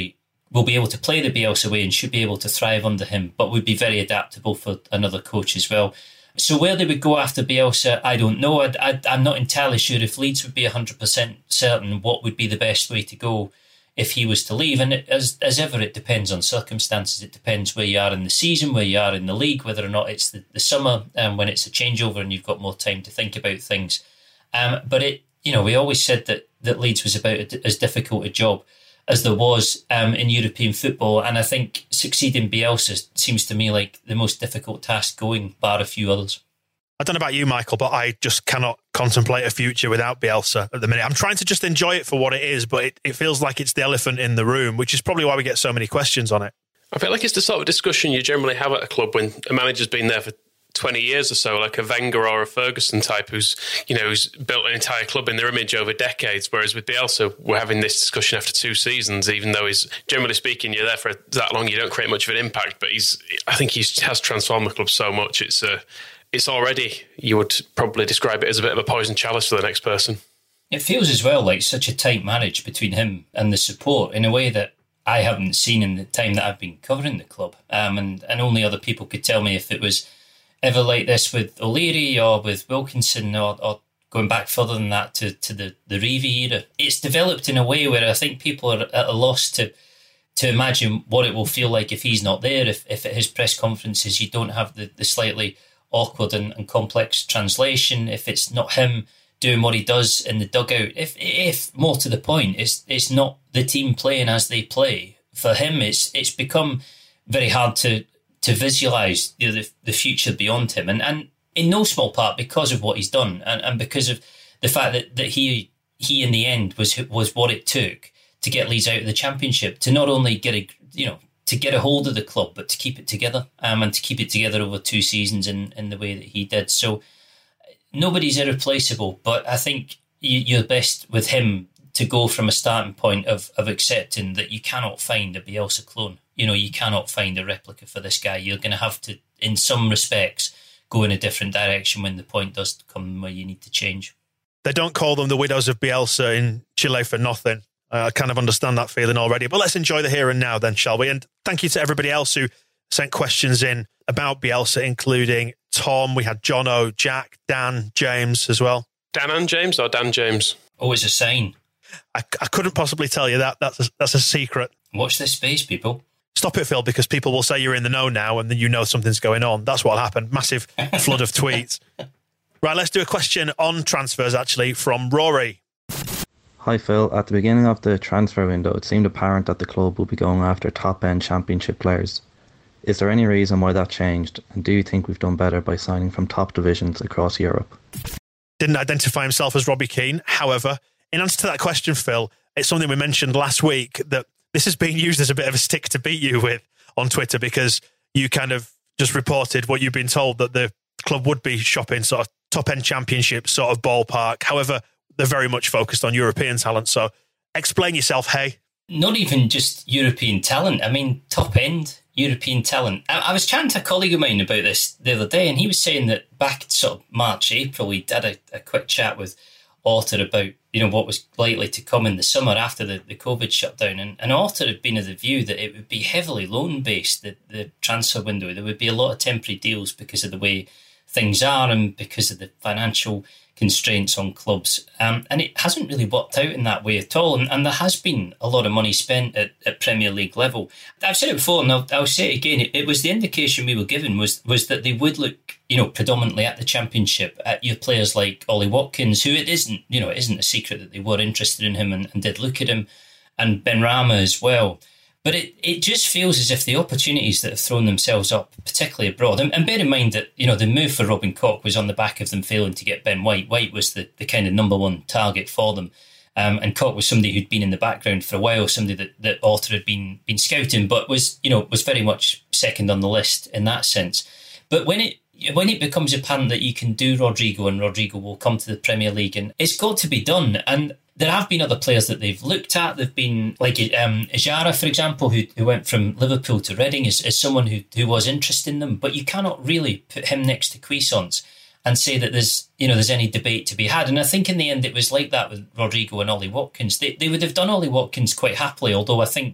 will be able to play the Bielsa way and should be able to thrive under him, but would be very adaptable for another coach as well. So where they would go after Bielsa, I don't know. I, I, I'm not entirely sure if Leeds would be one hundred percent certain what would be the best way to go if he was to leave. And it, as as ever, it depends on circumstances. It depends where you are in the season, where you are in the league, whether or not it's the, the summer um, when it's a changeover and you've got more time to think about things. Um, but it, you know, we always said that, that Leeds was about a, as difficult a job as there was um, in European football. And I think succeeding Bielsa seems to me like the most difficult task going, bar a few others. I don't know about you, Michael, but I just cannot contemplate a future without Bielsa at the minute. I'm trying to just enjoy it for what it is, but it, it feels like it's the elephant in the room, which is probably why we get so many questions on it. I feel like it's the sort of discussion you generally have at a club when a manager's been there for twenty years or so, like a Wenger or a Ferguson type who's, you know, who's built an entire club in their image over decades. Whereas with Bielsa, we're having this discussion after two seasons, even though he's, generally speaking, you're there for that long, you don't create much of an impact. But he's, I think he has transformed the club so much. It's a, it's already, you would probably describe it as a bit of a poison chalice for the next person. It feels as well like such a tight marriage between him and the support in a way that I haven't seen in the time that I've been covering the club. Um, and, and only other people could tell me if it was ever like this with O'Leary or with Wilkinson or, or going back further than that to, to the, the Reevy era. It's developed in a way where I think people are at a loss to to imagine what it will feel like if he's not there, if, if at his press conferences you don't have the, the slightly awkward and, and complex translation, if it's not him doing what he does in the dugout, if if more to the point, it's it's not the team playing as they play. For him, it's it's become very hard to to visualise you know, the the future beyond him, and and in no small part because of what he's done, and, and because of the fact that, that he he in the end was was what it took to get Leeds out of the Championship, to not only get a you know. to get a hold of the club, but to keep it together um, and to keep it together over two seasons in, in the way that he did. So nobody's irreplaceable, but I think you, you're best with him to go from a starting point of, of accepting that you cannot find a Bielsa clone. You know, you cannot find a replica for this guy. You're going to have to, in some respects, go in a different direction when the point does come where you need to change. They don't call them the widows of Bielsa in Chile for nothing. Uh, I kind of understand that feeling already. But let's enjoy the here and now then, shall we? And thank you to everybody else who sent questions in about Bielsa, including Tom. We had Jono, Jack, Dan, James as well. Dan and James or Dan James? Oh, it's a sign. I, I couldn't possibly tell you that. That's a, that's a secret. Watch this space, people. Stop it, Phil, because people will say you're in the know now and then you know something's going on. That's what happened. Massive flood of tweets. Right, let's do a question on transfers, actually, from Rory. Hi Phil, at the beginning of the transfer window it seemed apparent that the club would be going after top-end Championship players. Is there any reason why that changed, and do you think we've done better by signing from top divisions across Europe? Didn't identify himself as Robbie Keane. However, in answer to that question, Phil, it's something we mentioned last week, that this is being used as a bit of a stick to beat you with on Twitter, because you kind of just reported what you've been told, that the club would be shopping sort of top-end Championship sort of ballpark. However, they're very much focused on European talent. So explain yourself, hey. Not even just European talent. I mean, top-end European talent. I, I was chatting to a colleague of mine about this the other day, and he was saying that back sort of March, April, we had a, a quick chat with Orta about, you know, what was likely to come in the summer after the, the COVID shutdown. And, and Orta had been of the view that it would be heavily loan-based, the, the transfer window. There would be a lot of temporary deals because of the way things are and because of the financial constraints on clubs. Um, and it hasn't really worked out in that way at all. And, and there has been a lot of money spent at, at Premier League level. I've said it before, and I'll, I'll say it again. It, it was the indication we were given was was that they would look, you know, predominantly at the Championship, at your players like Ollie Watkins, who it isn't, you know, it isn't a secret that they were interested in him and, and did look at him, and Benrahma as well. But it, it just feels as if the opportunities that have thrown themselves up, particularly abroad, and, and bear in mind that, you know, the move for Robin Koch was on the back of them failing to get Ben White. White was the, the kind of number one target for them. Um, and Koch was somebody who'd been in the background for a while, somebody that, that Orta had been been scouting, but was, you know, was very much second on the list in that sense. But when it when it becomes apparent that you can do Rodrigo and Rodrigo will come to the Premier League, and it's got to be done. And there have been other players that they've looked at. They've been, like um, Ijara, for example, who, who went from Liverpool to Reading, as, as someone who, who was interested in them. But you cannot really put him next to Cuisance and say that there's, you know, there's any debate to be had. And I think in the end it was like that with Rodrigo and Ollie Watkins. They they would have done Ollie Watkins quite happily, although I think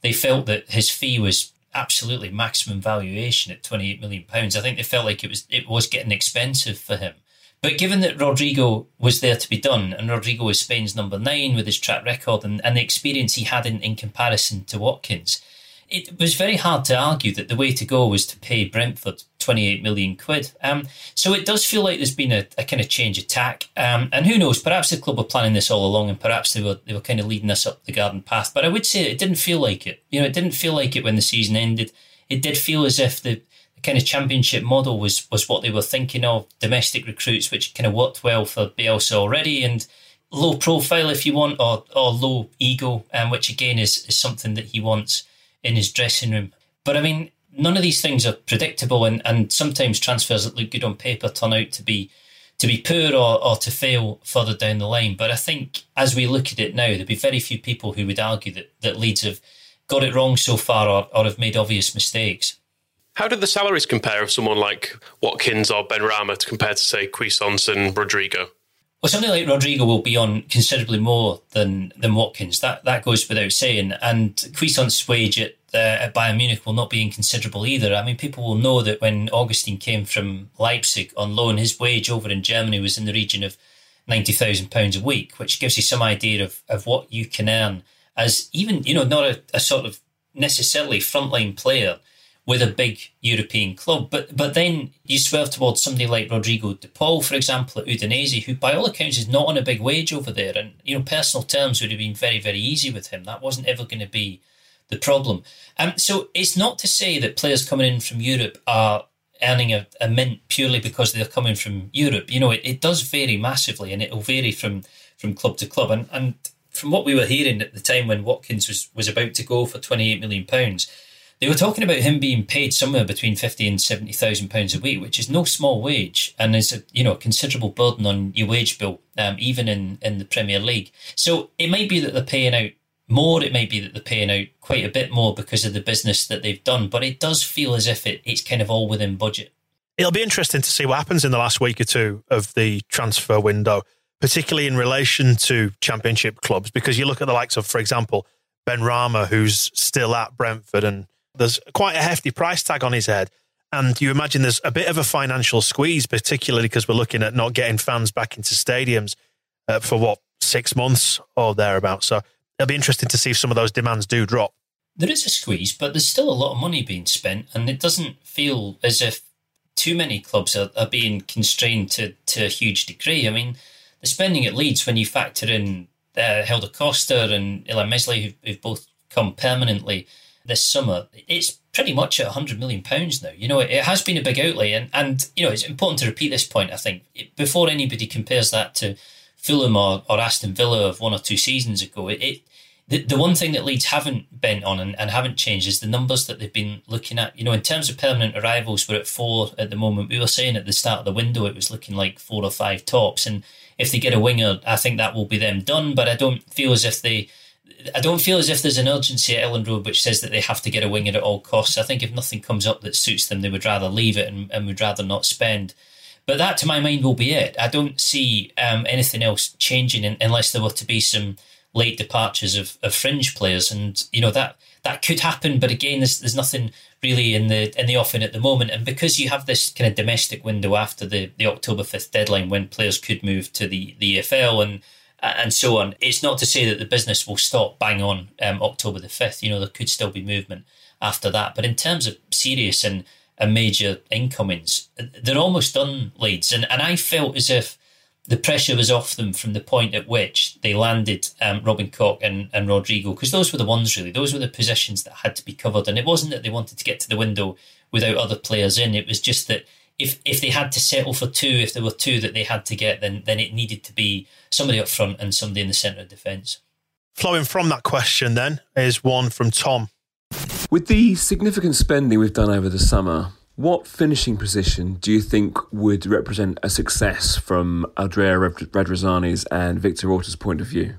they felt that his fee was absolutely maximum valuation at twenty-eight million pounds. I think they felt like it was it was getting expensive for him. But given that Rodrigo was there to be done, and Rodrigo is Spain's number nine with his track record and, and the experience he had in, in comparison to Watkins, it was very hard to argue that the way to go was to pay Brentford twenty-eight million quid. Um, so it does feel like there's been a, a kind of change of tack. Um, and who knows, perhaps the club were planning this all along, and perhaps they were they were kind of leading us up the garden path. But I would say it didn't feel like it. You know, it didn't feel like it when the season ended. It did feel as if the kind of championship model was was what they were thinking of, domestic recruits, which kind of worked well for Bielsa already, and low profile if you want, or or low ego, um, which again is, is something that he wants in his dressing room. But I mean, none of these things are predictable, and, and sometimes transfers that look good on paper turn out to be to be poor or, or to fail further down the line. But I think as we look at it now, there'd be very few people who would argue that, that Leeds have got it wrong so far, or, or have made obvious mistakes. How did the salaries compare of someone like Watkins or Benrahma compared to, say, Cuisance and Rodrigo? Well, something like Rodrigo will be on considerably more than than Watkins. That that goes without saying. And Cuisance's wage at, uh, at Bayern Munich will not be inconsiderable either. I mean, people will know that when Augustin came from Leipzig on loan, his wage over in Germany was in the region of ninety thousand pounds a week, which gives you some idea of, of what you can earn as even, you know, not a, a sort of necessarily frontline player with a big European club. But but then you swerve towards somebody like Rodrigo de Paul, for example, at Udinese, who by all accounts is not on a big wage over there. And, you know, personal terms would have been very, very easy with him. That wasn't ever going to be the problem. Um, so it's not to say that players coming in from Europe are earning a, a mint purely because they're coming from Europe. You know, it, it does vary massively, and it will vary from, from club to club. And, and from what we were hearing at the time when Watkins was, was about to go for twenty-eight million pounds, they were talking about him being paid somewhere between fifty and seventy thousand pounds a week, which is no small wage, and is a, you know, a considerable burden on your wage bill, um, even in, in the Premier League. So it might be that they're paying out more, it might be that they're paying out quite a bit more because of the business that they've done, but it does feel as if it, it's kind of all within budget. It'll be interesting to see what happens in the last week or two of the transfer window, particularly in relation to championship clubs, because you look at the likes of, for example, Benrahma, who's still at Brentford, and there's quite a hefty price tag on his head. And you imagine there's a bit of a financial squeeze, particularly because we're looking at not getting fans back into stadiums uh, for, what, six months or thereabouts. So it'll be interesting to see if some of those demands do drop. There is a squeeze, but there's still a lot of money being spent, and it doesn't feel as if too many clubs are, are being constrained to, to a huge degree. I mean, the spending at Leeds, when you factor in uh, Helder Costa and Ilya Meslier, who've, who've both come permanently this summer, it's pretty much at one hundred million pounds now. You know, it, it has been a big outlay, and, and, you know, it's important to repeat this point, I think, it, before anybody compares that to Fulham or, or Aston Villa of one or two seasons ago. It, it the, the one thing that Leeds haven't bent on and, and haven't changed is the numbers that they've been looking at. You know, in terms of permanent arrivals, we're at four at the moment. We were saying at the start of the window it was looking like four or five tops, and if they get a winger, I think that will be them done, but I don't feel as if they I don't feel as if there's an urgency at Elland Road which says that they have to get a winger at all costs. I think if nothing comes up that suits them, they would rather leave it and, and would rather not spend. But that, to my mind, will be it. I don't see um, anything else changing in, unless there were to be some late departures of, of fringe players. And, you know, that that could happen. But again, there's, there's nothing really in the in the offing at the moment. And because you have this kind of domestic window after the, the October fifth deadline when players could move to the, the E F L and and so on, it's not to say that the business will stop bang on um, October the fifth. You know, there could still be movement after that. But in terms of serious and, and major incomings, they're almost done, Leeds. And, and I felt as if the pressure was off them from the point at which they landed um, Robin Koch and, and Rodrigo, because those were the ones, really. Those were the positions that had to be covered. And it wasn't that they wanted to get to the window without other players in. It was just that If if they had to settle for two, if there were two that they had to get, then then it needed to be somebody up front and somebody in the centre of defence. Flowing from that question then is one from Tom. With the significant spending we've done over the summer, what finishing position do you think would represent a success from Andrea Radrizzani's and Victor Orta's point of view?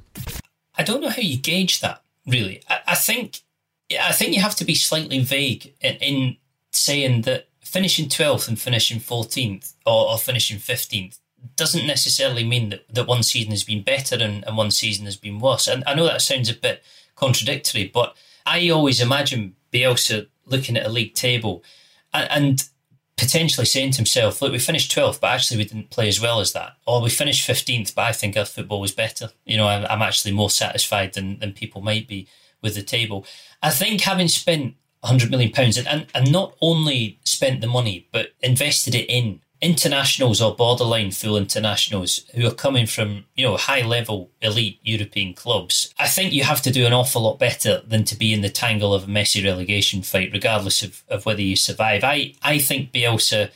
I don't know how you gauge that, really. I, I think I think you have to be slightly vague in, in saying that finishing twelfth and finishing fourteenth or, or finishing fifteenth doesn't necessarily mean that, that one season has been better and, and one season has been worse. And I know that sounds a bit contradictory, but I always imagine Bielsa looking at a league table and, and potentially saying to himself, look, we finished twelfth, but actually we didn't play as well as that. Or we finished fifteenth, but I think our football was better. You know, I'm, I'm actually more satisfied than, than people might be with the table. I think having spent one hundred million pounds and, and, and not only spent the money, but invested it in internationals or borderline full internationals who are coming from, you know, high-level elite European clubs, I think you have to do an awful lot better than to be in the tangle of a messy relegation fight, regardless of, of whether you survive. I, I think Bielsa,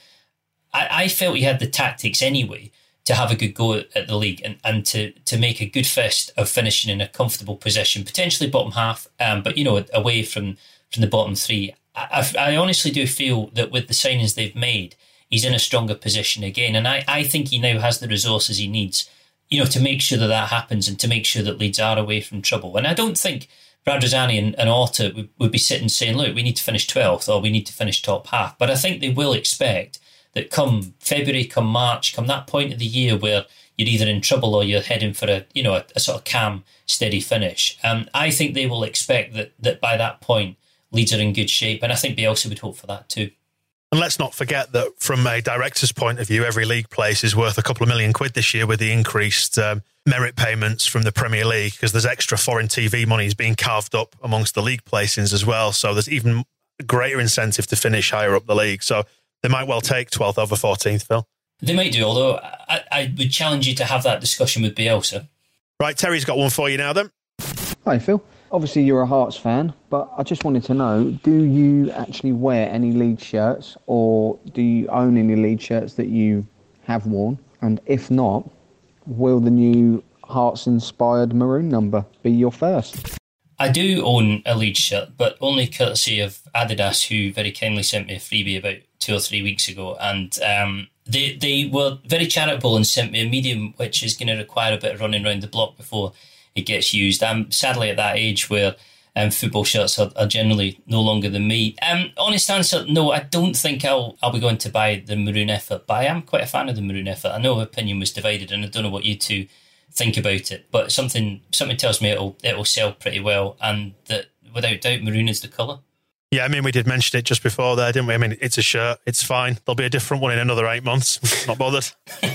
I, I felt he had the tactics anyway to have a good go at the league and, and to, to make a good fist of finishing in a comfortable position, potentially bottom half, um, but, you know, away from, from the bottom three. I, I, I honestly do feel that with the signings they've made, he's in a stronger position again. And I, I think he now has the resources he needs, you know, to make sure that that happens and to make sure that Leeds are away from trouble. And I don't think Radrizzani and, and Orta would, would be sitting saying, look, we need to finish twelfth or we need to finish top half. But I think they will expect that come February, come March, come that point of the year where you're either in trouble or you're heading for a, you know, a, a sort of calm, steady finish. Um, I think they will expect that that by that point, Leeds are in good shape. And I think Bielsa would hope for that too. And let's not forget that from a director's point of view, every league place is worth a couple of million quid this year with the increased um, merit payments from the Premier League, because there's extra foreign T V money is being carved up amongst the league placings as well. So there's even greater incentive to finish higher up the league. So they might well take twelfth over fourteenth, Phil. They might do, although I, I would challenge you to have that discussion with Bielsa. Right, Terry's got one for you now then. Hi, Phil. Obviously, you're a Hearts fan, but I just wanted to know, do you actually wear any Leeds shirts, or do you own any Leeds shirts that you have worn? And if not, will the new Hearts-inspired maroon number be your first? I do own a Leeds shirt, but only courtesy of Adidas, who very kindly sent me a freebie about two or three weeks ago. And um, they, they were very charitable and sent me a medium, which is going to require a bit of running around the block before it gets used. I'm sadly at that age where um, football shirts are, are generally no longer than me. Um, honest answer, no, I don't think I'll I'll be going to buy the maroon effort, but I am quite a fan of the maroon effort. I know opinion was divided, and I don't know what you two think about it, but something something tells me it'll it'll sell pretty well, and that without doubt maroon is the colour. Yeah, I mean, we did mention it just before there, didn't we? I mean, it's a shirt, it's fine. There'll be a different one in another eight months. Not bothered.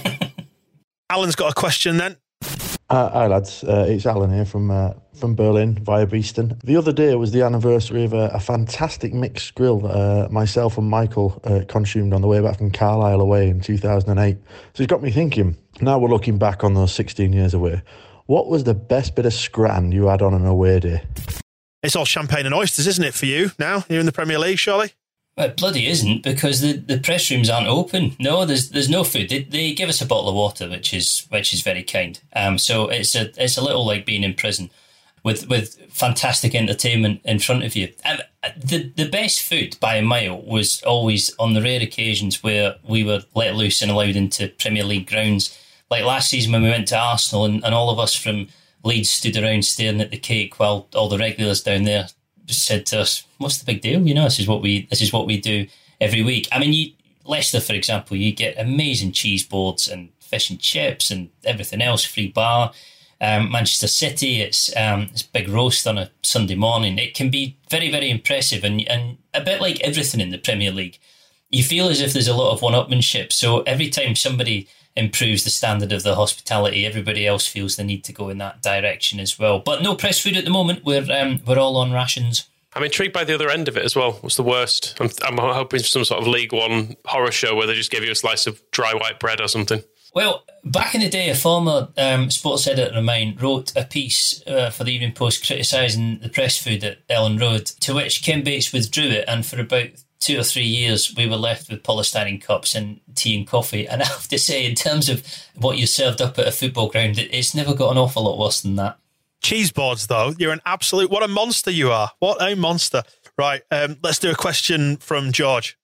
Alan's got a question then. Uh, hi lads, uh, it's Alan here from uh, from Berlin via Beeston. The other day was the anniversary of a, a fantastic mixed grill that uh, myself and Michael uh, consumed on the way back from Carlisle away in two thousand eight. So it's got me thinking, now we're looking back on those sixteen years away, what was the best bit of scran you had on an away day? It's all champagne and oysters, isn't it, for you now? You're in the Premier League, surely? Well, it bloody isn't, because the, the press rooms aren't open. No, there's there's no food. They, they give us a bottle of water, which is which is very kind. Um, so it's a it's a little like being in prison, with with fantastic entertainment in front of you. Um, the the best food by a mile was always on the rare occasions where we were let loose and allowed into Premier League grounds. Like last season when we went to Arsenal, and, and all of us from Leeds stood around staring at the cake while all the regulars down there just said to us, "What's the big deal? You know, this is what we this is what we do every week." I mean, you, Leicester, for example, you get amazing cheese boards and fish and chips and everything else, free bar. Um, Manchester City, it's um, it's big roast on a Sunday morning. It can be very, very impressive, and and a bit like everything in the Premier League, you feel as if there's a lot of one-upmanship. So every time somebody improves the standard of the hospitality, everybody else feels the need to go in that direction as well. But no press food at the moment. We're um, we're all on rations. I'm intrigued by the other end of it as well. What's the worst? I'm, I'm hoping for some sort of League One horror show where they just give you a slice of dry white bread or something. Well, back in the day, a former um, sports editor of mine wrote a piece uh, for the Evening Post criticising the press food at Ellen Road, to which Ken Bates withdrew it, and for about two or three years, we were left with polystyrene cups and tea and coffee. And I have to say, in terms of what you served up at a football ground, it's never got an awful lot worse than that. Cheese boards, though, you're an absolute... What a monster you are. What a monster. Right, um, let's do a question from George.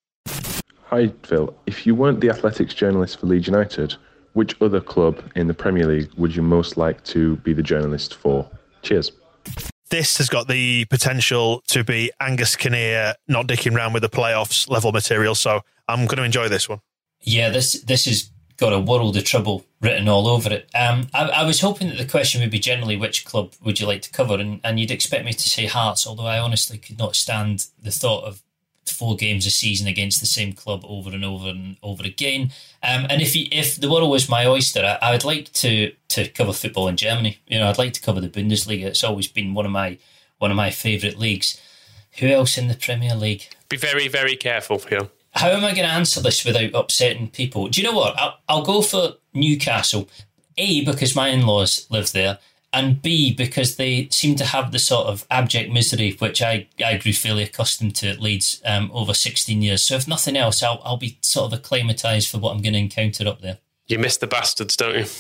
Hi, Phil. If you weren't the athletics journalist for Leeds United, which other club in the Premier League would you most like to be the journalist for? Cheers. This has got the potential to be Angus Kinnear not dicking around with the playoffs level material, so I'm going to enjoy this one. Yeah, this this is got a world of trouble written all over it. Um, I, I was hoping that the question would be generally which club would you like to cover, and, and you'd expect me to say Hearts, although I honestly could not stand the thought of four games a season against the same club over and over and over again. Um, and if you, if the world was my oyster, I, I would like to to cover football in Germany. You know, I'd like to cover the Bundesliga. It's always been one of my one of my favourite leagues. Who else in the Premier League? Be very, very careful, Phil. How am I going to answer this without upsetting people? Do you know what? I'll, I'll go for Newcastle. A, because my in-laws live there, and B, because they seem to have the sort of abject misery which I, I grew fairly accustomed to at Leeds um, over sixteen years. So if nothing else, I'll, I'll be sort of acclimatised for what I'm going to encounter up there. You miss the bastards, don't you?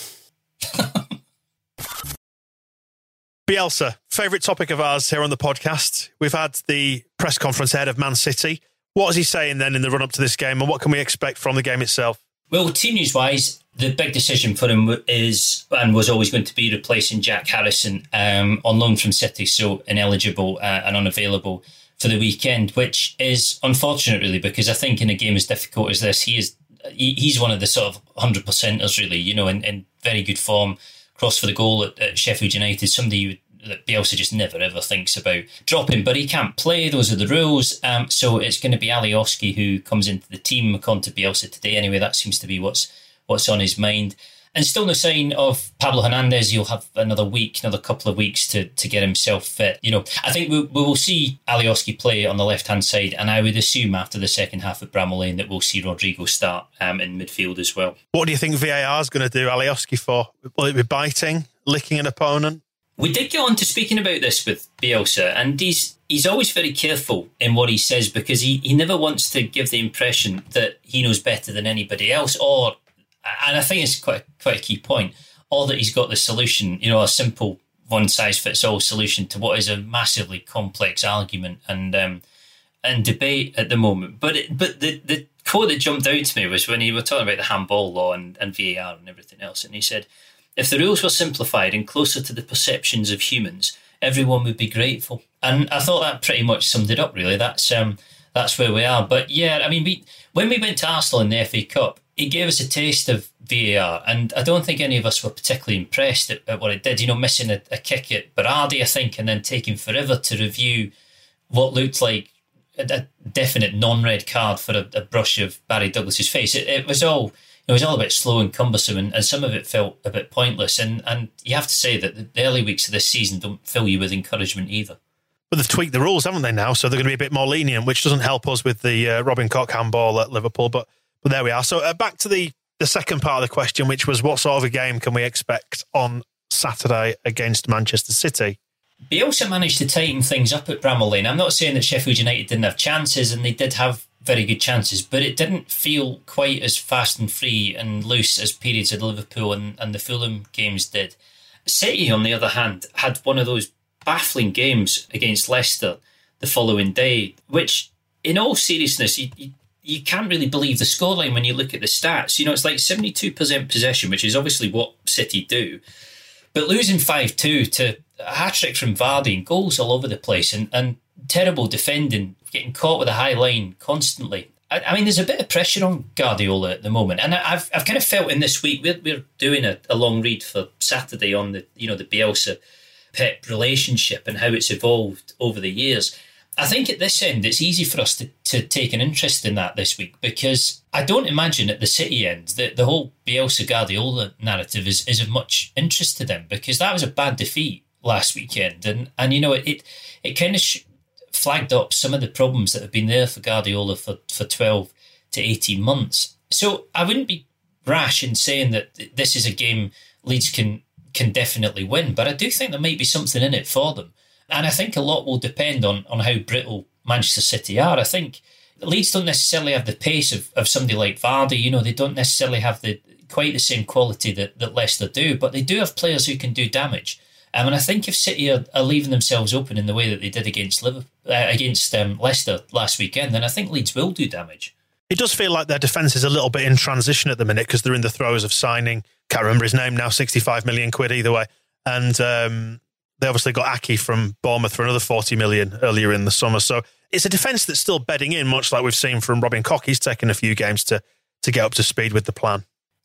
Bielsa, favourite topic of ours here on the podcast. We've had the press conference ahead of Man City. What is he saying then in the run-up to this game, and what can we expect from the game itself? Well, team news-wise, the big decision for him is, and was always going to be, replacing Jack Harrison um, on loan from City, so ineligible uh, and unavailable for the weekend, which is unfortunate, really, because I think in a game as difficult as this, he is he, he's one of the sort of one hundred percenters, really, you know, in, in very good form, cross for the goal at, at Sheffield United, somebody you would, that Bielsa just never ever thinks about dropping, but he can't play. Those are the rules. Um, so it's going to be Alioski who comes into the team, according to Bielsa today. Anyway, that seems to be what's what's on his mind. And still no sign of Pablo Hernandez. You'll have another week, another couple of weeks to, to get himself fit. You know, I think we, we will see Alioski play on the left-hand side, and I would assume after the second half at Bramall Lane that we'll see Rodrigo start um, in midfield as well. What do you think V A R is going to do Alioski for? Will it be biting, licking an opponent? We did get on to speaking about this with Bielsa, and he's he's always very careful in what he says, because he, he never wants to give the impression that he knows better than anybody else, or, and I think it's quite, quite a key point, or that he's got the solution, you know, a simple one-size-fits-all solution to what is a massively complex argument and um, and debate at the moment. But it, but the, the quote that jumped out to me was when he were talking about the handball law and, and V A R and everything else, and he said, if the rules were simplified and closer to the perceptions of humans, everyone would be grateful. And I thought that pretty much summed it up, really. That's um, that's where we are. But yeah, I mean, we, when we went to Arsenal in the F A Cup, it gave us a taste of V A R, and I don't think any of us were particularly impressed at, at what it did. You know, missing a, a kick at Berardi, I think, and then taking forever to review what looked like a, a definite non-red card for a, a brush of Barry Douglas's face. It, it was all... It was all a bit slow and cumbersome, and, and some of it felt a bit pointless. And, and you have to say that the early weeks of this season don't fill you with encouragement either. But they've tweaked the rules, haven't they, now? So they're going to be a bit more lenient, which doesn't help us with the uh, Robin Koch handball at Liverpool. But but there we are. So uh, back to the, the second part of the question, which was what sort of a game can we expect on Saturday against Manchester City? Bielsa managed to tighten things up at Bramall Lane. I'm not saying that Sheffield United didn't have chances, and they did have very good chances, but it didn't feel quite as fast and free and loose as periods of Liverpool and, and the Fulham games did. City, on the other hand, had one of those baffling games against Leicester the following day, which, in all seriousness, you, you, you can't really believe the scoreline when you look at the stats. You know, it's like seventy-two percent possession, which is obviously what City do, but losing five two to a hat-trick from Vardy and goals all over the place, and, and terrible defending, getting caught with a high line constantly. I, I mean, there's a bit of pressure on Guardiola at the moment, and I, I've I've kind of felt in this week we're we're doing a, a long read for Saturday on the you know the Bielsa Pep relationship and how it's evolved over the years. I think at this end it's easy for us to, to take an interest in that this week, because I don't imagine at the City end that the whole Bielsa Guardiola narrative is, is of much interest to them, because that was a bad defeat last weekend, and and you know it it, it kind of sh- flagged up some of the problems that have been there for Guardiola for, for twelve to eighteen months. So I wouldn't be rash in saying that this is a game Leeds can can definitely win, but I do think there might be something in it for them. And I think a lot will depend on, on how brittle Manchester City are. I think Leeds don't necessarily have the pace of, of somebody like Vardy. You know, they don't necessarily have the quite the same quality that, that Leicester do, but they do have players who can do damage. Um, and I think if City are, are leaving themselves open in the way that they did against Liverpool, uh, against um, Leicester last weekend, then I think Leeds will do damage. It does feel like their defence is a little bit in transition at the minute, because they're in the throes of signing, can't remember his name now, sixty-five million quid either way. And um, they obviously got Aki from Bournemouth for another forty million earlier in the summer. So it's a defence that's still bedding in, much like we've seen from Robin Koch. He's taken a few games to, to get up to speed with the plan.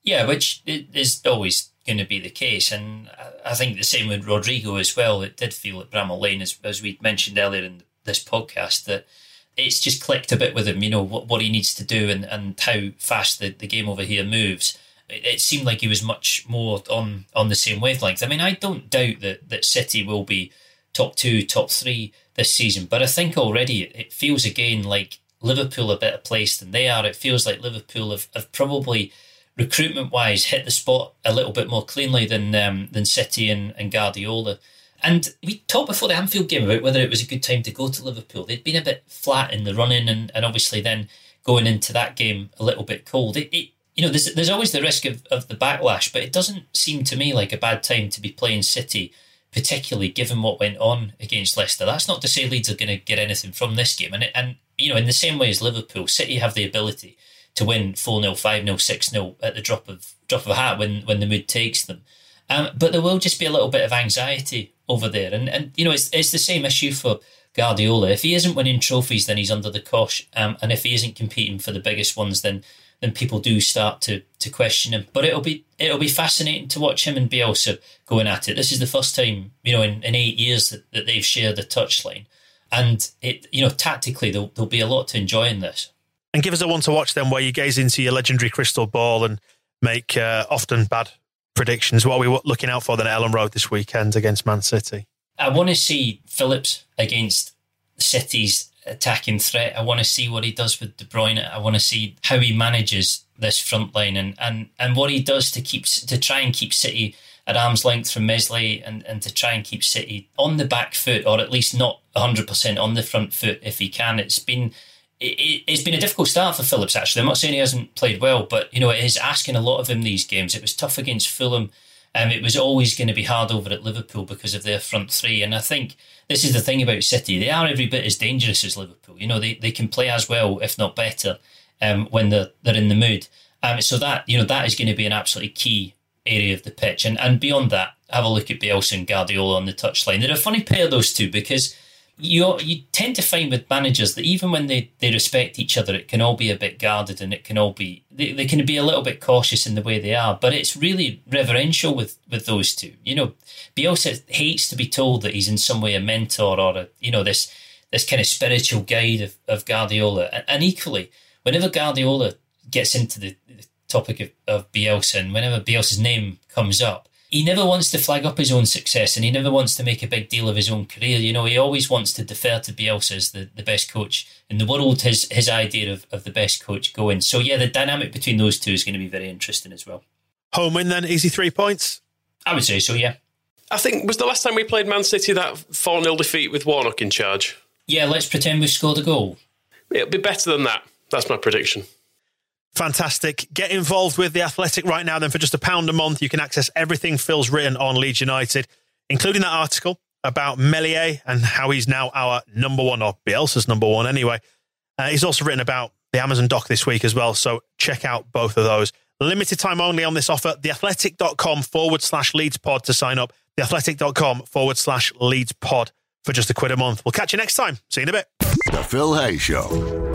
Yeah, which is always going to be the case. And I think the same with Rodrigo as well. It did feel at Bramall Lane, as, as we mentioned earlier in this podcast, that it's just clicked a bit with him, you know, what, what he needs to do and, and how fast the, the game over here moves. It, it seemed like he was much more on, on the same wavelength. I mean, I don't doubt that, that City will be top two, top three this season, but I think already it, it feels again like Liverpool a better place than they are. It feels like Liverpool have, have probably, recruitment-wise, hit the spot a little bit more cleanly than um, than City and, and Guardiola. And we talked before the Anfield game about whether it was a good time to go to Liverpool. They'd been a bit flat in the run-in, and, and obviously then going into that game a little bit cold. It, it, you know, there's there's always the risk of, of the backlash, but it doesn't seem to me like a bad time to be playing City, particularly given what went on against Leicester. That's not to say Leeds are going to get anything from this game. And, it, and you know, in the same way as Liverpool, City have the ability to win four nil, five nil, six nil at the drop of drop of a hat when, when the mood takes them. Um, but there will just be a little bit of anxiety over there. And, and you know, it's it's the same issue for Guardiola. If he isn't winning trophies, then he's under the cosh. Um, and if he isn't competing for the biggest ones, then then people do start to to question him. But it'll be it'll be fascinating to watch him and Bielsa going at it. This is the first time, you know, in, in eight years that, that they've shared the touchline. And it, you know, tactically, there'll, there'll be a lot to enjoy in this. And give us a one to watch then, where you gaze into your legendary crystal ball and make uh, often bad predictions. What are we looking out for then at Ellen Road this weekend against Man City? I want to see Phillips against City's attacking threat. I want to see what he does with De Bruyne. I want to see how he manages this front line and, and, and what he does to keep to try and keep City at arm's length from Meslier and, and to try and keep City on the back foot, or at least not one hundred percent on the front foot if he can. It's been it, it's been a difficult start for Phillips, actually. I'm not saying he hasn't played well, but you know, it is asking a lot of him these games. It was tough against Fulham. Um, it was always going to be hard over at Liverpool because of their front three. And I think this is the thing about City. They are every bit as dangerous as Liverpool. You know, they, they can play as well, if not better, um, when they're, they're in the mood. Um, so that, you know, that is going to be an absolutely key area of the pitch. And and beyond that, have a look at Bielsa and Guardiola on the touchline. They're a funny pair, those two, because you you tend to find with managers that even when they, they respect each other, it can all be a bit guarded and it can all be, they, they can be a little bit cautious in the way they are. But it's really reverential with, with those two. You know, Bielsa hates to be told that he's in some way a mentor or a, you know, this this kind of spiritual guide of, of Guardiola. And, and equally, whenever Guardiola gets into the, the topic of, of Bielsa and whenever Bielsa's name comes up, he never wants to flag up his own success and he never wants to make a big deal of his own career. You know, he always wants to defer to Bielsa as the, the best coach in the world, his his idea of, of the best coach going. So, yeah, the dynamic between those two is going to be very interesting as well. Home win then, easy three points? I would say so, yeah. I think, was the last time we played Man City that four nil defeat with Warnock in charge? Yeah, let's pretend we've scored a goal. It'll be better than that. That's my prediction. Fantastic. Get involved with The Athletic right now then. For just a pound a month, you can access everything Phil's written on Leeds United, including that article about Meslier and how he's now our number one, or Bielsa's number one anyway. Uh, he's also written about the Amazon doc this week as well, so check out both of those. Limited time only on this offer, theathletic.com forward slash Leeds pod to sign up, theathletic.com forward slash Leeds pod for just a quid a month. We'll catch you next time. See you in a bit. The Phil Hay Show.